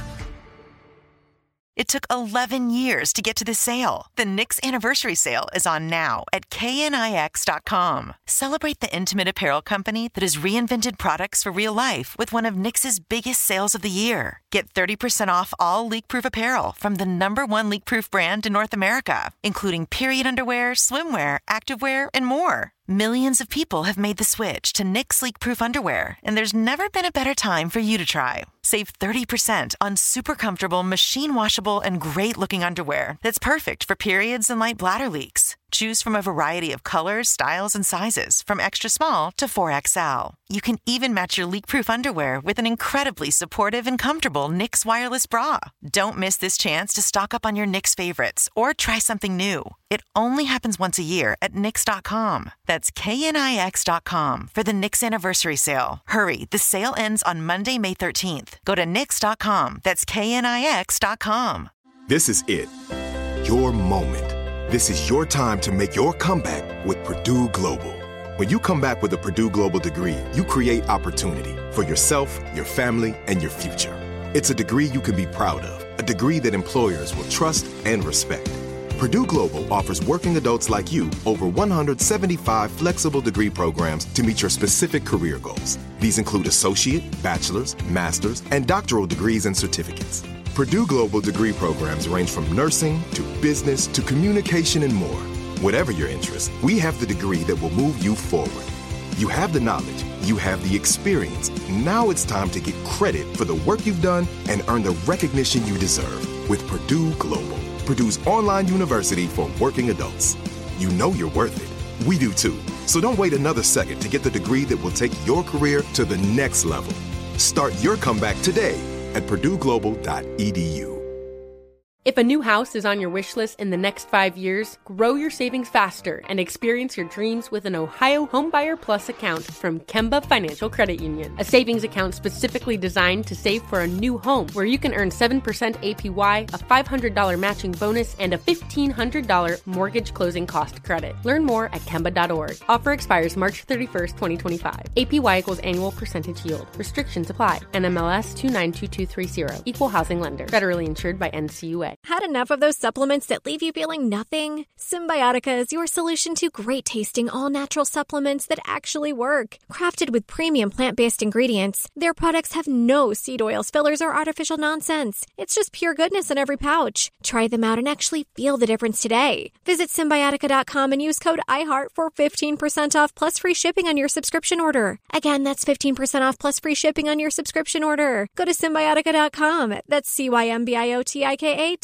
It took 11 years to get to this sale. The Knix Anniversary Sale is on now at knix.com. Celebrate the intimate apparel company that has reinvented products for real life with one of Knix's biggest sales of the year. Get 30% off all leak-proof apparel from the #1 leak-proof brand in North America, including period underwear, swimwear, activewear, and more. Millions of people have made the switch to Knix leak-proof underwear, and there's never been a better time for you to try. Save 30% on super comfortable, machine-washable, and great-looking underwear that's perfect for periods and light bladder leaks. Choose from a variety of colors, styles, and sizes, from extra small to 4XL. You can even match your leak-proof underwear with an incredibly supportive and comfortable Knix wireless bra. Don't miss this chance to stock up on your Knix favorites or try something new. It only happens once a year at Knix.com. That's KNIX.com for the Knix Anniversary Sale. Hurry, the sale ends on Monday, May 13th. Go to Knix.com. That's KNIX.com. This is it. Your moment. This is your time to make your comeback with Purdue Global. When you come back with a Purdue Global degree, you create opportunity for yourself, your family, and your future. It's a degree you can be proud of, a degree that employers will trust and respect. Purdue Global offers working adults like you over 175 flexible degree programs to meet your specific career goals. These include associate, bachelor's, master's, and doctoral degrees and certificates. Purdue Global degree programs range from nursing to business to communication and more. Whatever your interest, we have the degree that will move you forward. You have the knowledge, you have the experience. Now it's time to get credit for the work you've done and earn the recognition you deserve with Purdue Global, Purdue's online university for working adults. You know you're worth it. We do too. So don't wait another second to get the degree that will take your career to the next level. Start your comeback today at purdueglobal.edu. If a new house is on your wish list in the next 5 years, grow your savings faster and experience your dreams with an Ohio Homebuyer Plus account from Kemba Financial Credit Union. A savings account specifically designed to save for a new home where you can earn 7% APY, a $500 matching bonus, and a $1,500 mortgage closing cost credit. Learn more at Kemba.org. Offer expires March 31st, 2025. APY equals annual percentage yield. Restrictions apply. NMLS 292230. Equal housing lender. Federally insured by NCUA. Had enough of those supplements that leave you feeling nothing? Symbiotica is your solution to great-tasting, all-natural supplements that actually work. Crafted with premium plant-based ingredients, their products have no seed oils, fillers, or artificial nonsense. It's just pure goodness in every pouch. Try them out and actually feel the difference today. Visit Symbiotica.com and use code IHEART for 15% off plus free shipping on your subscription order. Again, that's 15% off plus free shipping on your subscription order. Go to Symbiotica.com. That's CYMBIOTIKA.com.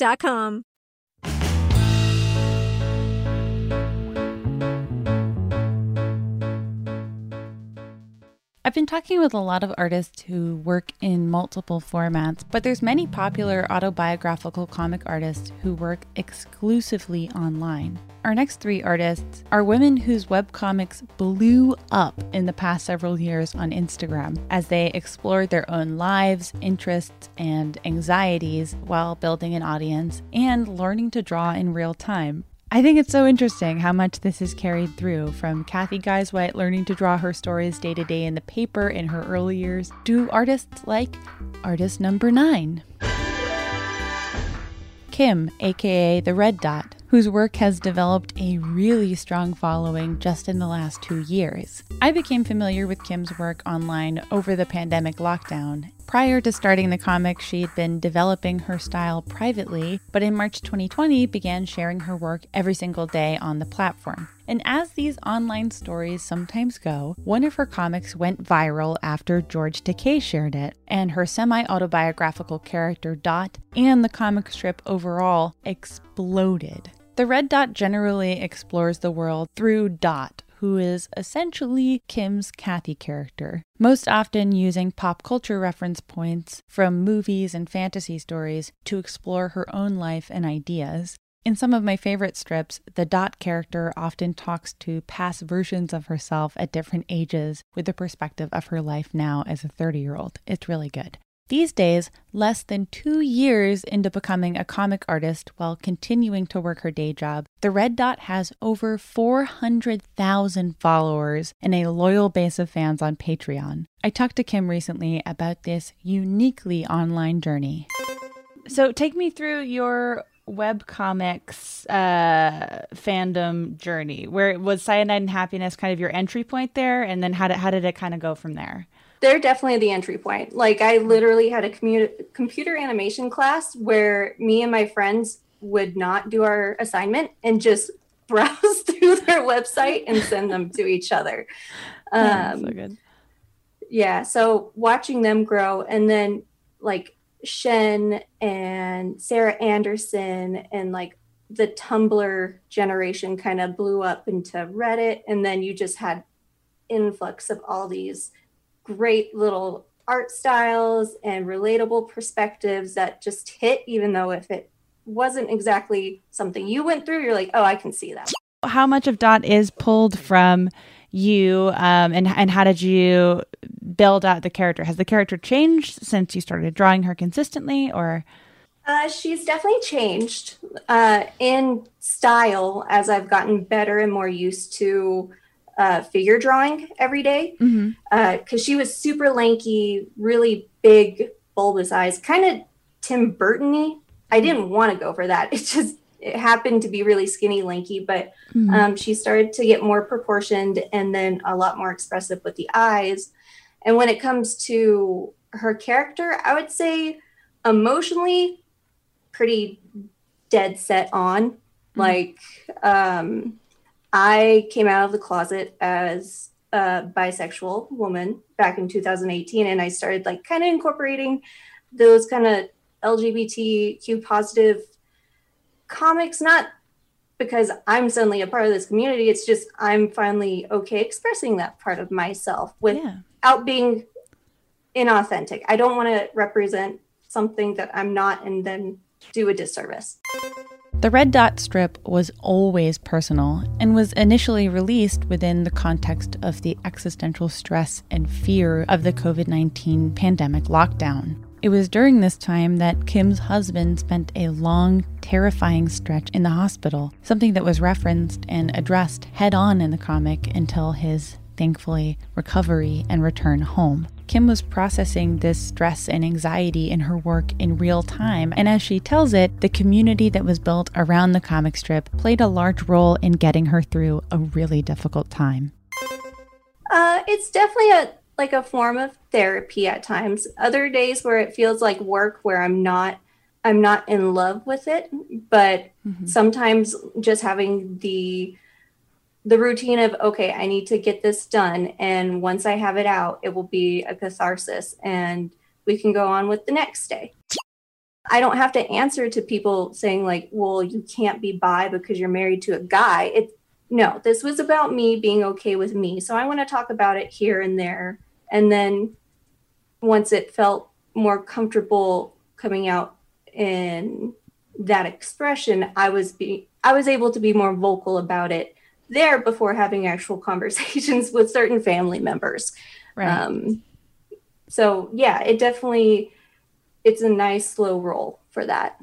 I've been talking with a lot of artists who work in multiple formats, but there's many popular autobiographical comic artists who work exclusively online. Our next three artists are women whose webcomics blew up in the past several years on Instagram as they explored their own lives, interests, and anxieties while building an audience and learning to draw in real time. I think it's so interesting how much this is carried through, from Kathy Guys-White learning to draw her stories day to day in the paper in her early years, to artists like artist number 9. Kim, aka The Red Dot, whose work has developed a really strong following just in the last 2 years. I became familiar with Kim's work online over the pandemic lockdown. Prior to starting the comic, she'd been developing her style privately, but in March 2020 began sharing her work every single day on the platform. And as these online stories sometimes go, one of her comics went viral after George Takei shared it, and her semi-autobiographical character Dot and the comic strip overall exploded. The Red Dot generally explores the world through Dot, who is essentially Kim's Kathy character, most often using pop culture reference points from movies and fantasy stories to explore her own life and ideas. In some of my favorite strips, the Dot character often talks to past versions of herself at different ages with the perspective of her life now as a 30-year-old. It's really good. These days, less than 2 years into becoming a comic artist while continuing to work her day job, the Red Dot has over 400,000 followers and a loyal base of fans on Patreon. I talked to Kim recently about this uniquely online journey. So take me through your webcomics fandom journey. Where was Cyanide and Happiness kind of your entry point there? And then how did it kind of go from there? They're definitely the entry point. Like, I literally had a computer animation class where me and my friends would not do our assignment and just browse through their website and send them to each other. So good. Yeah, so watching them grow, and then like Shen and Sarah Anderson and like the Tumblr generation kind of blew up into Reddit, and then you just had influx of all these great little art styles and relatable perspectives that just hit, even though if it wasn't exactly something you went through, you're like, oh, I can see that. How much of Dot is pulled from you, and how did you build out the character? Has the character changed since you started drawing her consistently, or? She's definitely changed in style as I've gotten better and more used to figure drawing every day. Because she was super lanky, really big, bulbous eyes, kind of Tim Burton-y. I didn't want to go for that. It happened to be really skinny, lanky, but she started to get more proportioned and then a lot more expressive with the eyes. And when it comes to her character, I would say emotionally pretty dead set on. Like, I came out of the closet as a bisexual woman back in 2018, and I started like kind of incorporating those kind of LGBTQ positive comics, not because I'm suddenly a part of this community. It's just I'm finally okay expressing that part of myself without being inauthentic. I don't want to represent something that I'm not and then do a disservice. The Red Dot strip was always personal and was initially released within the context of the existential stress and fear of the COVID-19 pandemic lockdown. It was during this time that Kim's husband spent a long, terrifying stretch in the hospital, something that was referenced and addressed head-on in the comic until his, thankfully, recovery and return home. Kim was processing this stress and anxiety in her work in real time, and as she tells it, the community that was built around the comic strip played a large role in getting her through a really difficult time. It's definitely a form of therapy at times. Other days where it feels like work, where I'm not in love with it, but sometimes just having the routine of, okay, I need to get this done. And once I have it out, it will be a catharsis and we can go on with the next day. I don't have to answer to people saying like, well, you can't be bi because you're married to a guy. No, this was about me being okay with me. So I want to talk about it here and there. And then once it felt more comfortable coming out in that expression, I was able to be more vocal about it there before having actual conversations with certain family members. Right. So yeah, it's a nice slow roll for that.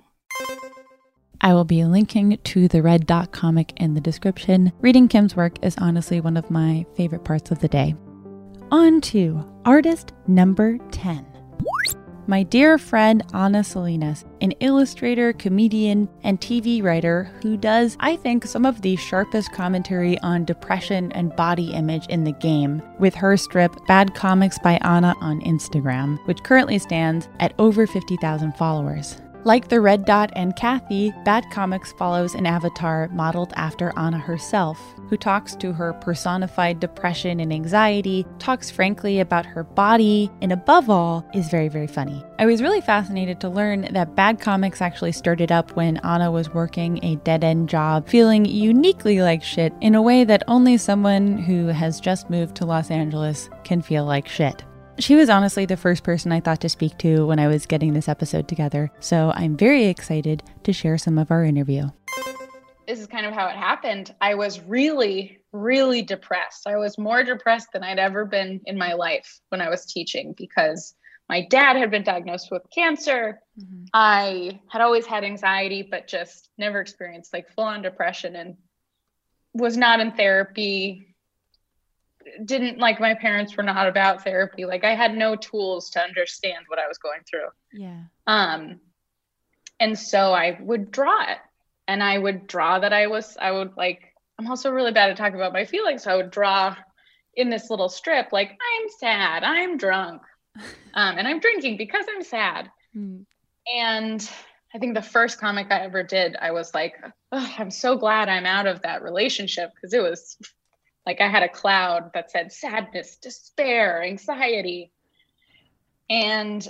I will be linking to the Red Dot comic in the description. Reading Kim's work is honestly one of my favorite parts of the day. On to artist number 10. My dear friend Ana Salinas, an illustrator, comedian, and TV writer who does, I think, some of the sharpest commentary on depression and body image in the game with her strip Bad Comics by Ana on Instagram, which currently stands at over 50,000 followers. Like the Red Dot and Kathy, Bad Comics follows an avatar modeled after Ana herself, who talks to her personified depression and anxiety, talks frankly about her body, and above all, is very, very funny. I was really fascinated to learn that Bad Comics actually started up when Ana was working a dead-end job, feeling uniquely like shit in a way that only someone who has just moved to Los Angeles can feel like shit. She was honestly the first person I thought to speak to when I was getting this episode together, so I'm very excited to share some of our interview. This is kind of how it happened. I was really, really depressed. I was more depressed than I'd ever been in my life when I was teaching because my dad had been diagnosed with cancer. I had always had anxiety, but just never experienced like full-on depression and was not in therapy. Didn't like my parents were not about therapy. Like I had no tools to understand what I was going through. Yeah. And so I would draw it and I would draw that I'm also really bad at talking about my feelings. So I would draw in this little strip, like I'm sad, I'm drunk, and I'm drinking because I'm sad. And I think the first comic I ever did, I was like, oh, I'm so glad I'm out of that relationship because it was like I had a cloud that said sadness, despair, anxiety. And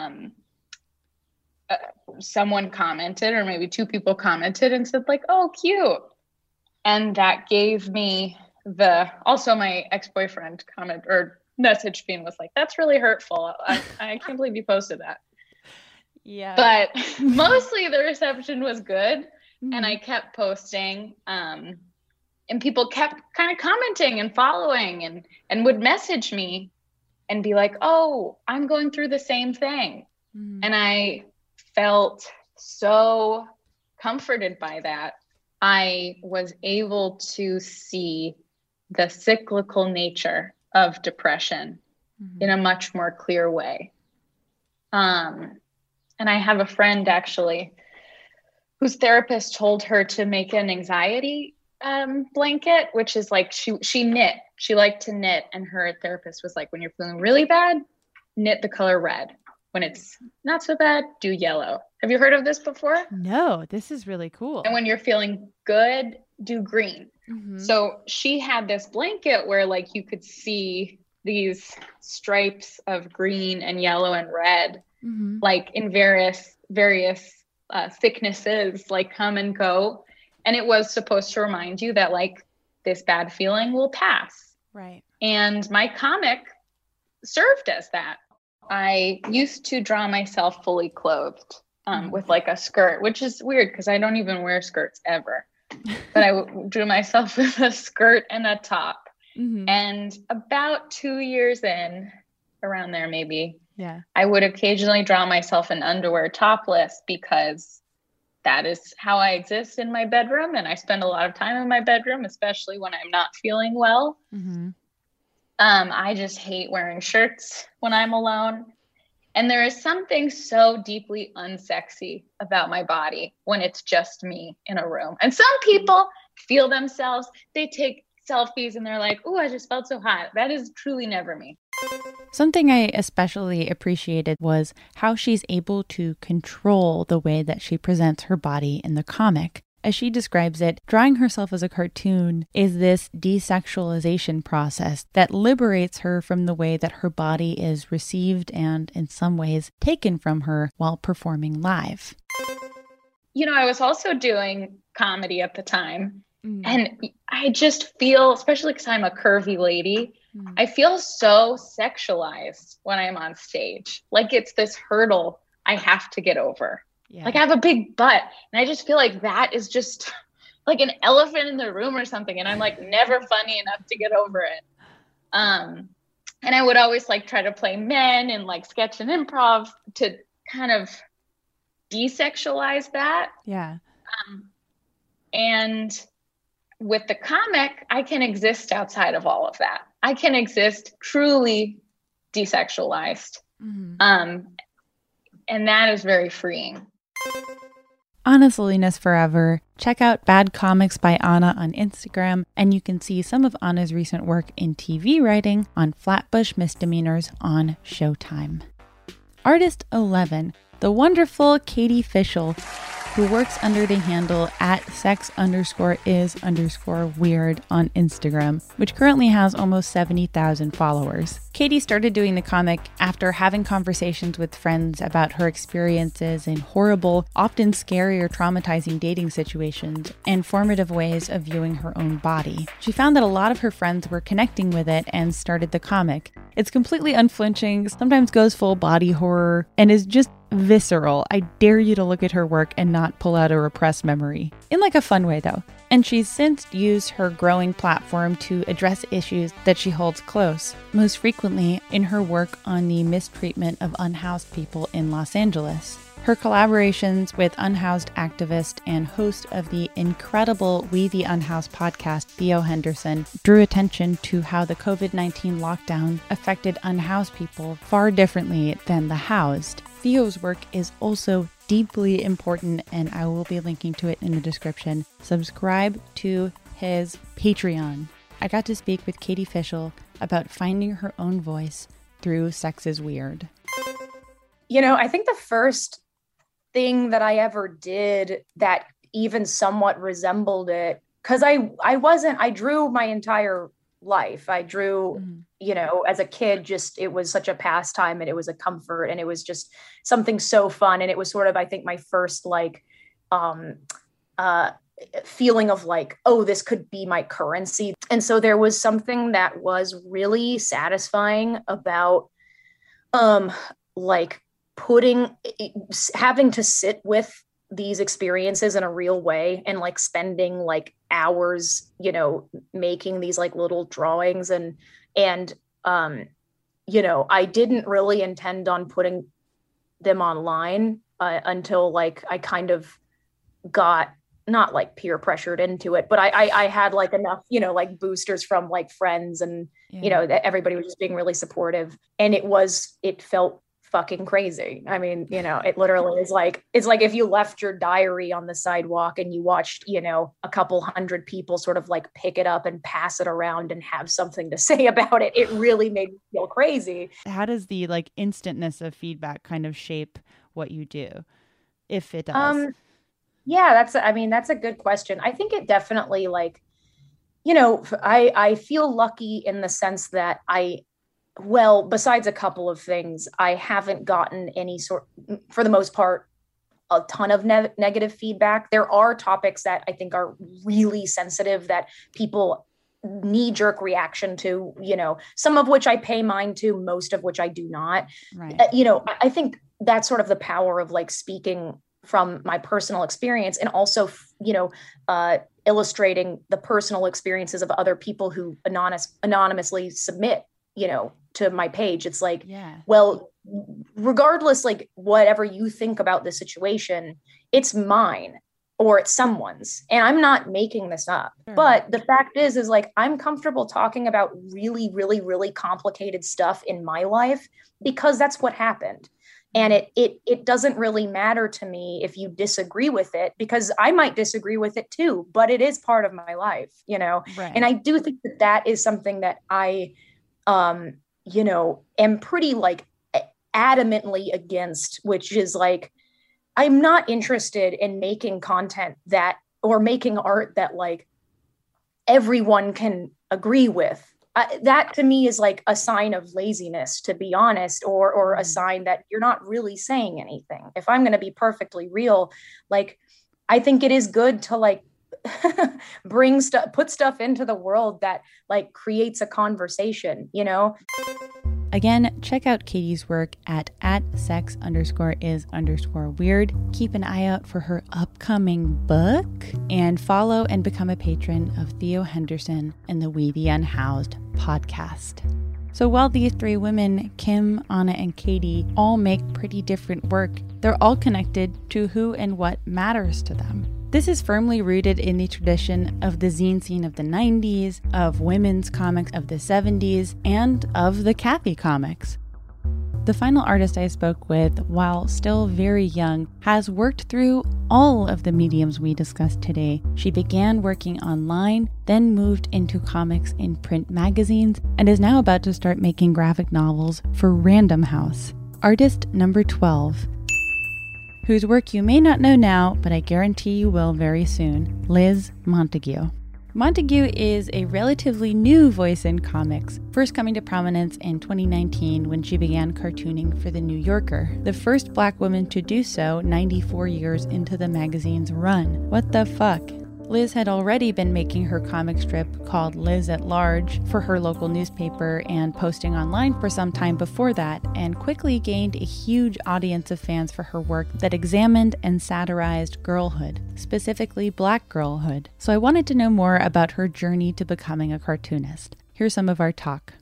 someone commented, or maybe two people commented and said like, oh, cute. And that gave me also my ex-boyfriend comment or messaged me and was like, that's really hurtful. I can't believe you posted that. Yeah. But mostly the reception was good. And I kept posting. And people kept kind of commenting and following and would message me and be like, oh, I'm going through the same thing. And I felt so comforted by that, I was able to see the cyclical nature of depression in a much more clear way. And I have a friend actually whose therapist told her to make an anxiety blanket, which is like she knit. She liked to knit, and her therapist was like, when you're feeling really bad, knit the color red. When it's not so bad, do yellow. Have you heard of this before? No, this is really cool. And when you're feeling good, do green. So she had this blanket where like you could see these stripes of green and yellow and red, like in various thicknesses, like come and go. And it was supposed to remind you that like this bad feeling will pass. Right. And my comic served as that. I used to draw myself fully clothed with like a skirt, which is weird because I don't even wear skirts ever. But I drew myself with a skirt and a top. And about 2 years in, around there maybe, I would occasionally draw myself in underwear topless because that is how I exist in my bedroom. And I spend a lot of time in my bedroom, especially when I'm not feeling well. I just hate wearing shirts when I'm alone. And there is something so deeply unsexy about my body when it's just me in a room. And some people feel themselves, they take selfies and they're like, oh, I just felt so hot. That is truly never me. Something I especially appreciated was how she's able to control the way that she presents her body in the comic. As she describes it, drawing herself as a cartoon is this desexualization process that liberates her from the way that her body is received and, in some ways, taken from her while performing live. You know, I was also doing comedy at the time, and I just feel, especially because I'm a curvy lady, I feel so sexualized when I'm on stage. Like it's this hurdle I have to get over. Like I have a big butt and I just feel like that is just like an elephant in the room or something. And I'm like never funny enough to get over it. And I would always like try to play men and like sketch and improv to kind of desexualize that. Yeah. And with the comic, I can exist outside of all of that. I can exist truly desexualized. And that is very freeing. Anna Salinas Forever. Check out Bad Comics by Anna on Instagram, and you can see some of Anna's recent work in TV writing on Flatbush Misdemeanors on Showtime. Artist 11, the wonderful Katie Fishel, who works under the handle @sex_is_weird on Instagram, which currently has almost 70,000 followers. Katie started doing the comic after having conversations with friends about her experiences in horrible, often scary or traumatizing dating situations and formative ways of viewing her own body. She found that a lot of her friends were connecting with it and started the comic. It's completely unflinching, sometimes goes full body horror, and is just visceral. I dare you to look at her work and not pull out a repressed memory. In like a fun way though. And she's since used her growing platform to address issues that she holds close, most frequently in her work on the mistreatment of unhoused people in Los Angeles. Her collaborations with unhoused activist and host of the incredible We the Unhoused podcast, Theo Henderson, drew attention to how the COVID-19 lockdown affected unhoused people far differently than the housed. Theo's work is also deeply important, and I will be linking to it in the description. Subscribe to his Patreon. I got to speak with Katie Fishel about finding her own voice through Sex is Weird. You know, I think the first thing that I ever did that even somewhat resembled it, because I drew my entire life. I drew, you know, as a kid, just, it was such a pastime and it was a comfort and it was just something so fun. And it was sort of, I think, my first like, feeling of like, oh, this could be my currency. And so there was something that was really satisfying about, like having to sit with these experiences in a real way and like spending like hours, you know, making these like little drawings and you know, I didn't really intend on putting them online until like I kind of got not like peer pressured into it, but I had like enough, like boosters from like friends and, everybody was just being really supportive. And it felt fucking crazy. I mean, it literally is like, it's like if you left your diary on the sidewalk and you watched, a couple hundred people sort of like pick it up and pass it around and have something to say about it. It really made me feel crazy. How does the like instantness of feedback kind of shape what you do, if it does? Yeah, that's a good question. I think it definitely like, I feel lucky in the sense that besides a couple of things, I haven't gotten for the most part, a ton of negative feedback. There are topics that I think are really sensitive that people knee-jerk reaction to, some of which I pay mind to, most of which I do not. Right. I think that's sort of the power of like speaking from my personal experience and also, illustrating the personal experiences of other people who anonymously submit, to my page. It's like, well, regardless, like whatever you think about the situation, it's mine or it's someone's, and I'm not making this up. Sure. But the fact is like, I'm comfortable talking about really, really, really complicated stuff in my life because that's what happened. And it doesn't really matter to me if you disagree with it, because I might disagree with it too, but it is part of my life, Right. And I do think that is something that I, am pretty like adamantly against, which is like, I'm not interested in making content or making art that like everyone can agree with. That to me is like a sign of laziness, to be honest, or a sign that you're not really saying anything. If I'm going to be perfectly real, like, I think it is good to like put stuff into the world that like creates a conversation, Again, check out Katie's work at sex_is_weird. Keep an eye out for her upcoming book and follow and become a patron of Theo Henderson and the We the Unhoused podcast. So while these three women, Kim, Anna, and Katie, all make pretty different work, they're all connected to who and what matters to them. This is firmly rooted in the tradition of the zine scene of the 90s, of women's comics of the 70s, and of the Kathy comics. The final artist I spoke with, while still very young, has worked through all of the mediums we discussed today. She began working online, then moved into comics in print magazines, and is now about to start making graphic novels for Random House. Artist number 12. Whose work you may not know now, but I guarantee you will very soon, Liz Montague. Montague is a relatively new voice in comics, first coming to prominence in 2019 when she began cartooning for The New Yorker, the first Black woman to do so 94 years into the magazine's run. What the fuck? Liz had already been making her comic strip called Liz at Large for her local newspaper and posting online for some time before that, and quickly gained a huge audience of fans for her work that examined and satirized girlhood, specifically Black girlhood. So I wanted to know more about her journey to becoming a cartoonist. Here's some of our talk.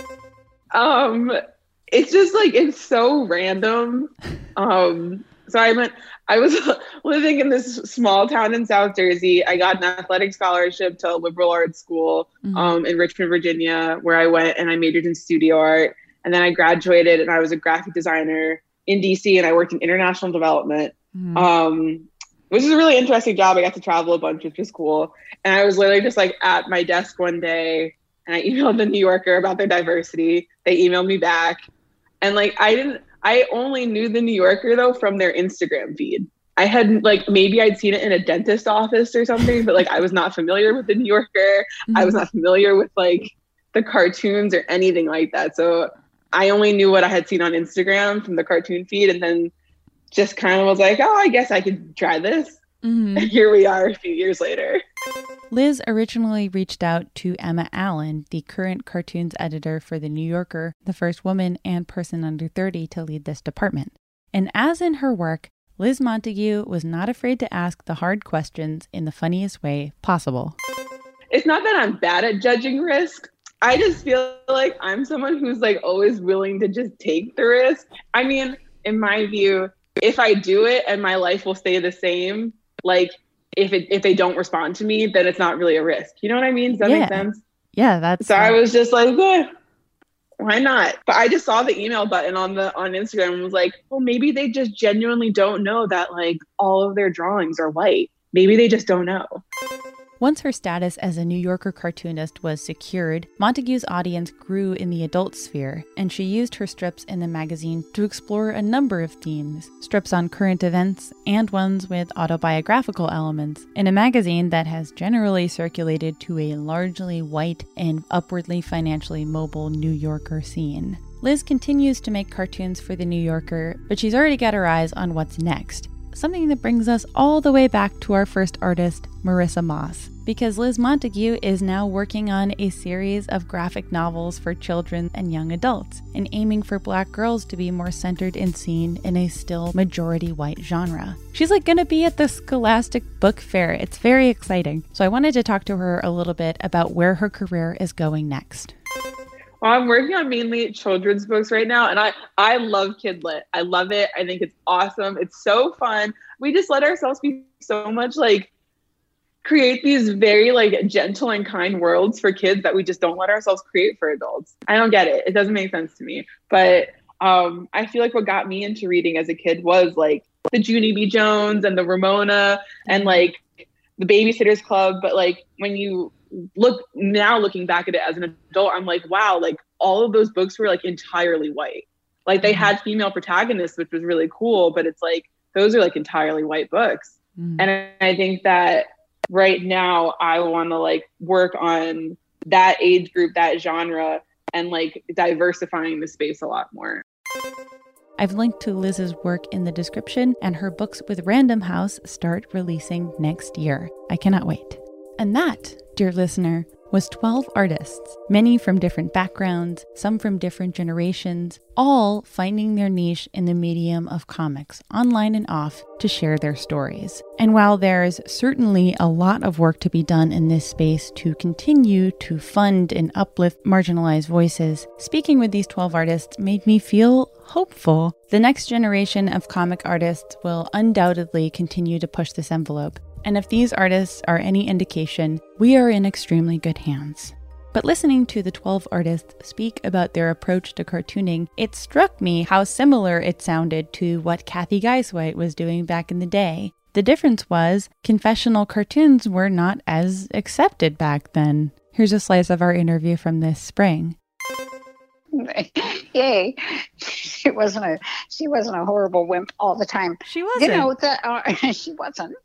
It's just like, it's so random. So I was living in this small town in South Jersey. I got an athletic scholarship to a liberal arts school in Richmond, Virginia, where I went and I majored in studio art. And then I graduated and I was a graphic designer in DC, and I worked in international development, which is a really interesting job. I got to travel a bunch, which was cool. And I was literally just like at my desk one day and I emailed the New Yorker about their diversity. They emailed me back. And like, I only knew the New Yorker though from their Instagram feed. I had like, maybe I'd seen it in a dentist office or something, but like I was not familiar with the New Yorker. I was not familiar with like the cartoons or anything like that. So I only knew what I had seen on Instagram from the cartoon feed, and then just kind of was like, oh, I guess I could try this. And here we are a few years later. Liz originally reached out to Emma Allen, the current cartoons editor for The New Yorker, the first woman and person under 30 to lead this department. And as in her work, Liz Montague was not afraid to ask the hard questions in the funniest way possible. It's not that I'm bad at judging risk. I just feel like I'm someone who's like always willing to just take the risk. I mean, in my view, if I do it and my life will stay the same, like if they don't respond to me, then it's not really a risk. You know what I mean? Does that make sense? Yeah, that's so I was just like, why not? But I just saw the email button on Instagram and was like, well, maybe they just genuinely don't know that like all of their drawings are white. Maybe they just don't know. Once her status as a New Yorker cartoonist was secured, Montague's audience grew in the adult sphere, and she used her strips in the magazine to explore a number of themes, strips on current events and ones with autobiographical elements, in a magazine that has generally circulated to a largely white and upwardly financially mobile New Yorker scene. Liz continues to make cartoons for the New Yorker, but she's already got her eyes on what's next. Something that brings us all the way back to our first artist, Marissa Moss, because Liz Montague is now working on a series of graphic novels for children and young adults, and aiming for Black girls to be more centered and seen in a still majority white genre. She's like gonna be at the Scholastic Book Fair. It's very exciting. So I wanted to talk to her a little bit about where her career is going next. Well, I'm working on mainly children's books right now, and I love Kid Lit. I love it. I think it's awesome. It's so fun. We just let ourselves be so much like create these very like gentle and kind worlds for kids that we just don't let ourselves create for adults. I don't get it. It doesn't make sense to me. But I feel like what got me into reading as a kid was like the Junie B. Jones and the Ramona and like the Babysitter's Club. But like when you looking back at it as an adult, I'm like, wow, like all of those books were like entirely white. Like they had female protagonists, which was really cool, but it's like those are like entirely white books. And I think that right now I want to like work on that age group, that genre, and like diversifying the space a lot more. I've linked to Liz's work in the description, and her books with Random House start releasing next year. I cannot wait. And that, dear listener, was 12 artists, many from different backgrounds, some from different generations, all finding their niche in the medium of comics, online and off, to share their stories. And while there's certainly a lot of work to be done in this space to continue to fund and uplift marginalized voices, speaking with these 12 artists made me feel hopeful. The next generation of comic artists will undoubtedly continue to push this envelope. And if these artists are any indication, we are in extremely good hands. But listening to the 12 artists speak about their approach to cartooning, it struck me how similar it sounded to what Kathy Geisweit was doing back in the day. The difference was, confessional cartoons were not as accepted back then. Here's a slice of our interview from this spring. Yay. She wasn't a horrible wimp all the time. She wasn't. You know, she wasn't.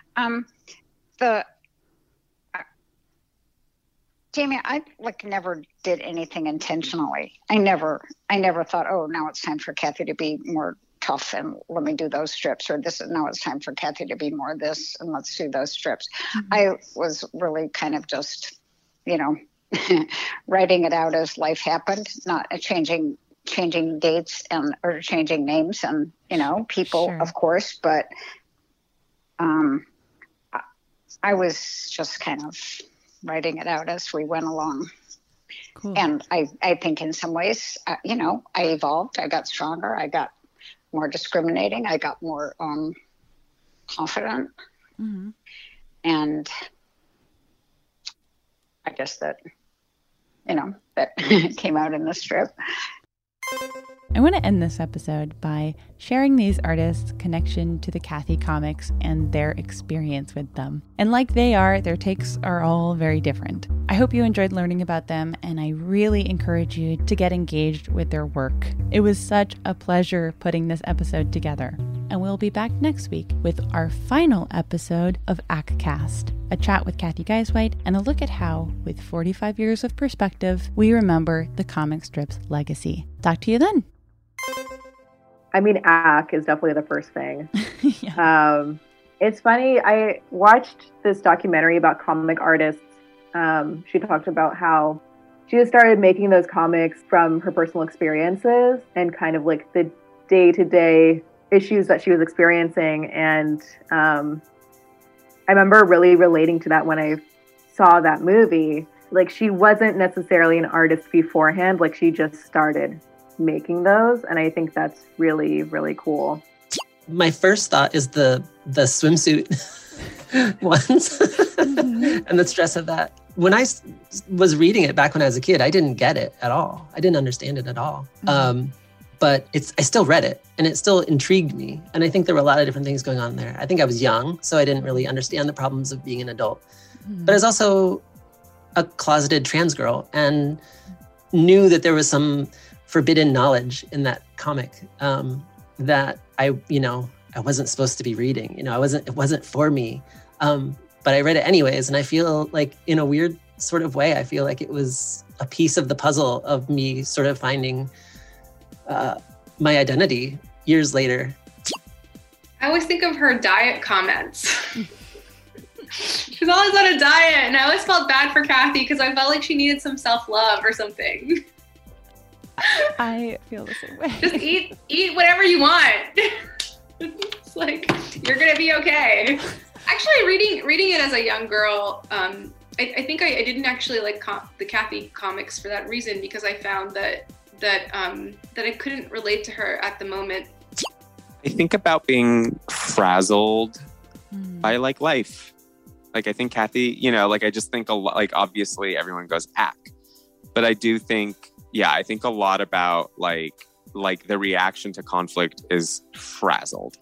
Jamie, I like never did anything intentionally. I never thought, oh, now it's time for Kathy to be more tough and let me do those strips, or now it's time for Kathy to be more this and let's do those strips. I was really kind of just, you know, writing it out as life happened, not changing dates or changing names and, you know, people, of course, but I was just kind of writing it out as we went along. Cool. And I think in some ways, you know, I evolved, I got stronger, I got more discriminating, I got more confident. And I guess that, you know, that came out in the strip. I want to end this episode by sharing these artists' connection to the Kathy comics and their experience with them. And like they are, their takes are all very different. I hope you enjoyed learning about them, and I really encourage you to get engaged with their work. It was such a pleasure putting this episode together. And we'll be back next week with our final episode of ACTcast, a chat with Kathy Geisweit and a look at how, with 45 years of perspective, we remember the comic strip's legacy. Talk to you then. I mean, ACK is definitely the first thing. It's funny, I watched this documentary about comic artists. She talked about how she just started making those comics from her personal experiences and kind of like the day-to-day issues that she was experiencing. And I remember really relating to that when I saw that movie. Like, she wasn't necessarily an artist beforehand, like she just started making those, and I think that's really, really cool. my first thought is the swimsuit ones and the stress of that. When I was reading it back when I was a kid, I didn't get it at all. I didn't understand it at all. But I still read it and it still intrigued me. And I think there were a lot of different things going on there. I think I was young, so I didn't really understand the problems of being an adult. But I was also a closeted trans girl and knew that there was some forbidden knowledge in that comic that I wasn't supposed to be reading. It wasn't for me. But I read it anyways. And I feel like in a weird sort of way, I feel like it was a piece of the puzzle of me sort of finding my identity years later. I always think of her diet comments. She's always on a diet, and I always felt bad for Kathy because I felt like she needed some self-love or something. I feel the same way. Just eat whatever you want. It's like, you're gonna be okay. Actually, reading it as a young girl, I think I didn't actually like the Kathy comics for that reason, because I found that I couldn't relate to her at the moment. I think about being frazzled by like life. Like I think Kathy, I just think a lot, like obviously everyone goes ack, but I do think, I think a lot about like the reaction to conflict is frazzled.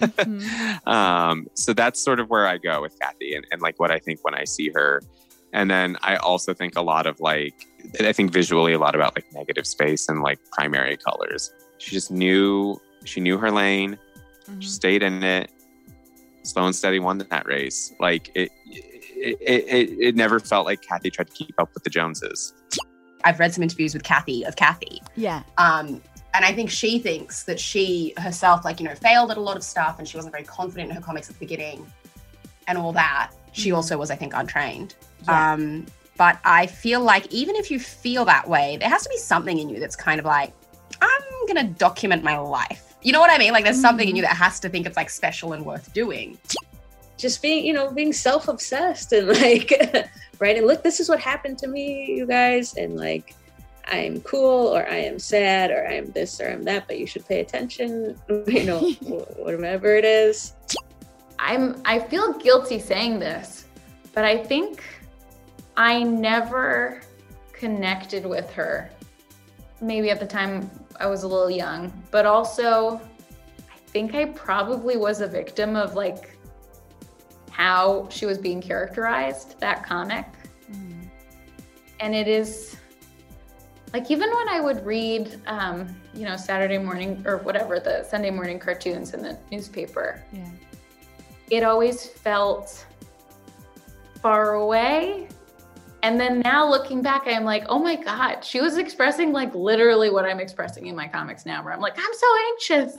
So that's sort of where I go with Kathy and like what I think when I see her. And then I also think a lot of I think visually a lot about like negative space and like primary colors. She just knew her lane. She stayed in it. Slow and steady won that race. Like it never felt like Kathy tried to keep up with the Joneses. I've read some interviews with Kathy. Yeah. And I think she thinks that she herself, failed at a lot of stuff and she wasn't very confident in her comics at the beginning and all that. She also was, I think, untrained. Yeah. But I feel like even if you feel that way, there has to be something in you that's kind of like, I'm going to document my life. You know what I mean? Like there's something in you that has to think it's like special and worth doing. Just being self-obsessed and writing, look, this is what happened to me, you guys. And like, I'm cool or I am sad or I'm this or I'm that, but you should pay attention, whatever it is. I feel guilty saying this, but I think I never connected with her. Maybe at the time I was a little young, but also I think I probably was a victim of like how she was being characterized, that comic. And it is like, even when I would read, Saturday morning or whatever, the Sunday morning cartoons in the newspaper, it always felt far away. And then now looking back, I'm like, oh my God, she was expressing like literally what I'm expressing in my comics now, where I'm like, I'm so anxious.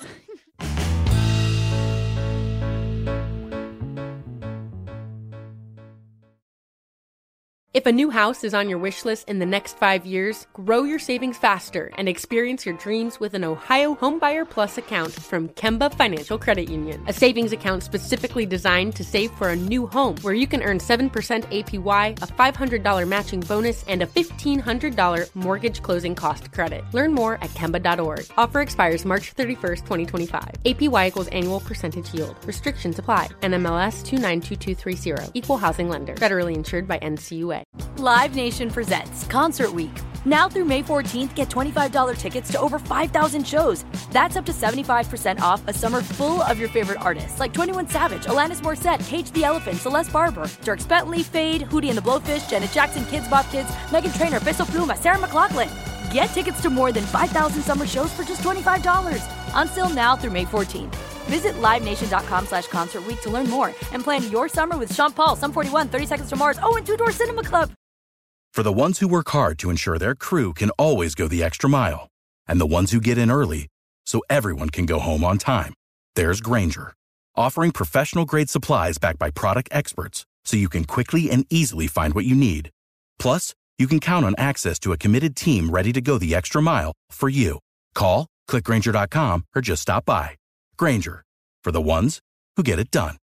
If a new house is on your wish list in the next 5 years, grow your savings faster and experience your dreams with an Ohio Homebuyer Plus account from Kemba Financial Credit Union. A savings account specifically designed to save for a new home, where you can earn 7% APY, a $500 matching bonus, and a $1,500 mortgage closing cost credit. Learn more at Kemba.org. Offer expires March 31st, 2025. APY equals annual percentage yield. Restrictions apply. NMLS 292230. Equal housing lender. Federally insured by NCUA. Live Nation presents Concert Week. Now through May 14th, get $25 tickets to over 5,000 shows. That's up to 75% off a summer full of your favorite artists like 21 Savage, Alanis Morissette, Cage the Elephant, Celeste Barber, Dierks Bentley, Fade, Hootie and the Blowfish, Janet Jackson, Kids Bop Kids, Meghan Trainor, Peso Pluma, Sarah McLachlan. Get tickets to more than 5,000 summer shows for just $25. Until now through May 14th. Visit LiveNation.com/Concert Week to learn more and plan your summer with Sean Paul, Sum 41, 30 Seconds to Mars, and Two Door Cinema Club. For the ones who work hard to ensure their crew can always go the extra mile, and the ones who get in early so everyone can go home on time, there's Grainger, offering professional-grade supplies backed by product experts so you can quickly and easily find what you need. Plus, you can count on access to a committed team ready to go the extra mile for you. Call, click Grainger.com, or just stop by. Grainger, for the ones who get it done.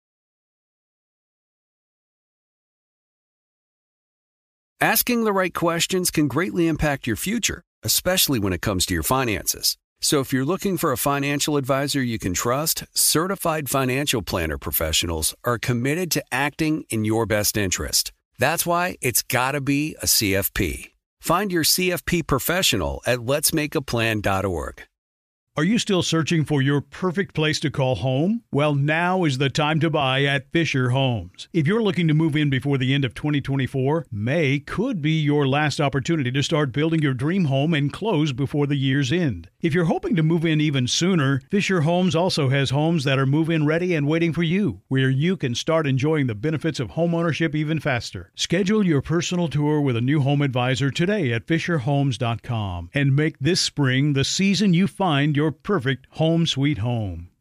Asking the right questions can greatly impact your future, especially when it comes to your finances. So if you're looking for a financial advisor you can trust, certified financial planner professionals are committed to acting in your best interest. That's why it's got to be a CFP. Find your CFP professional at letsmakeaplan.org. Are you still searching for your perfect place to call home? Well, now is the time to buy at Fisher Homes. If you're looking to move in before the end of 2024, May could be your last opportunity to start building your dream home and close before the year's end. If you're hoping to move in even sooner, Fisher Homes also has homes that are move-in ready and waiting for you, where you can start enjoying the benefits of homeownership even faster. Schedule your personal tour with a new home advisor today at FisherHomes.com and make this spring the season you find your perfect home sweet home.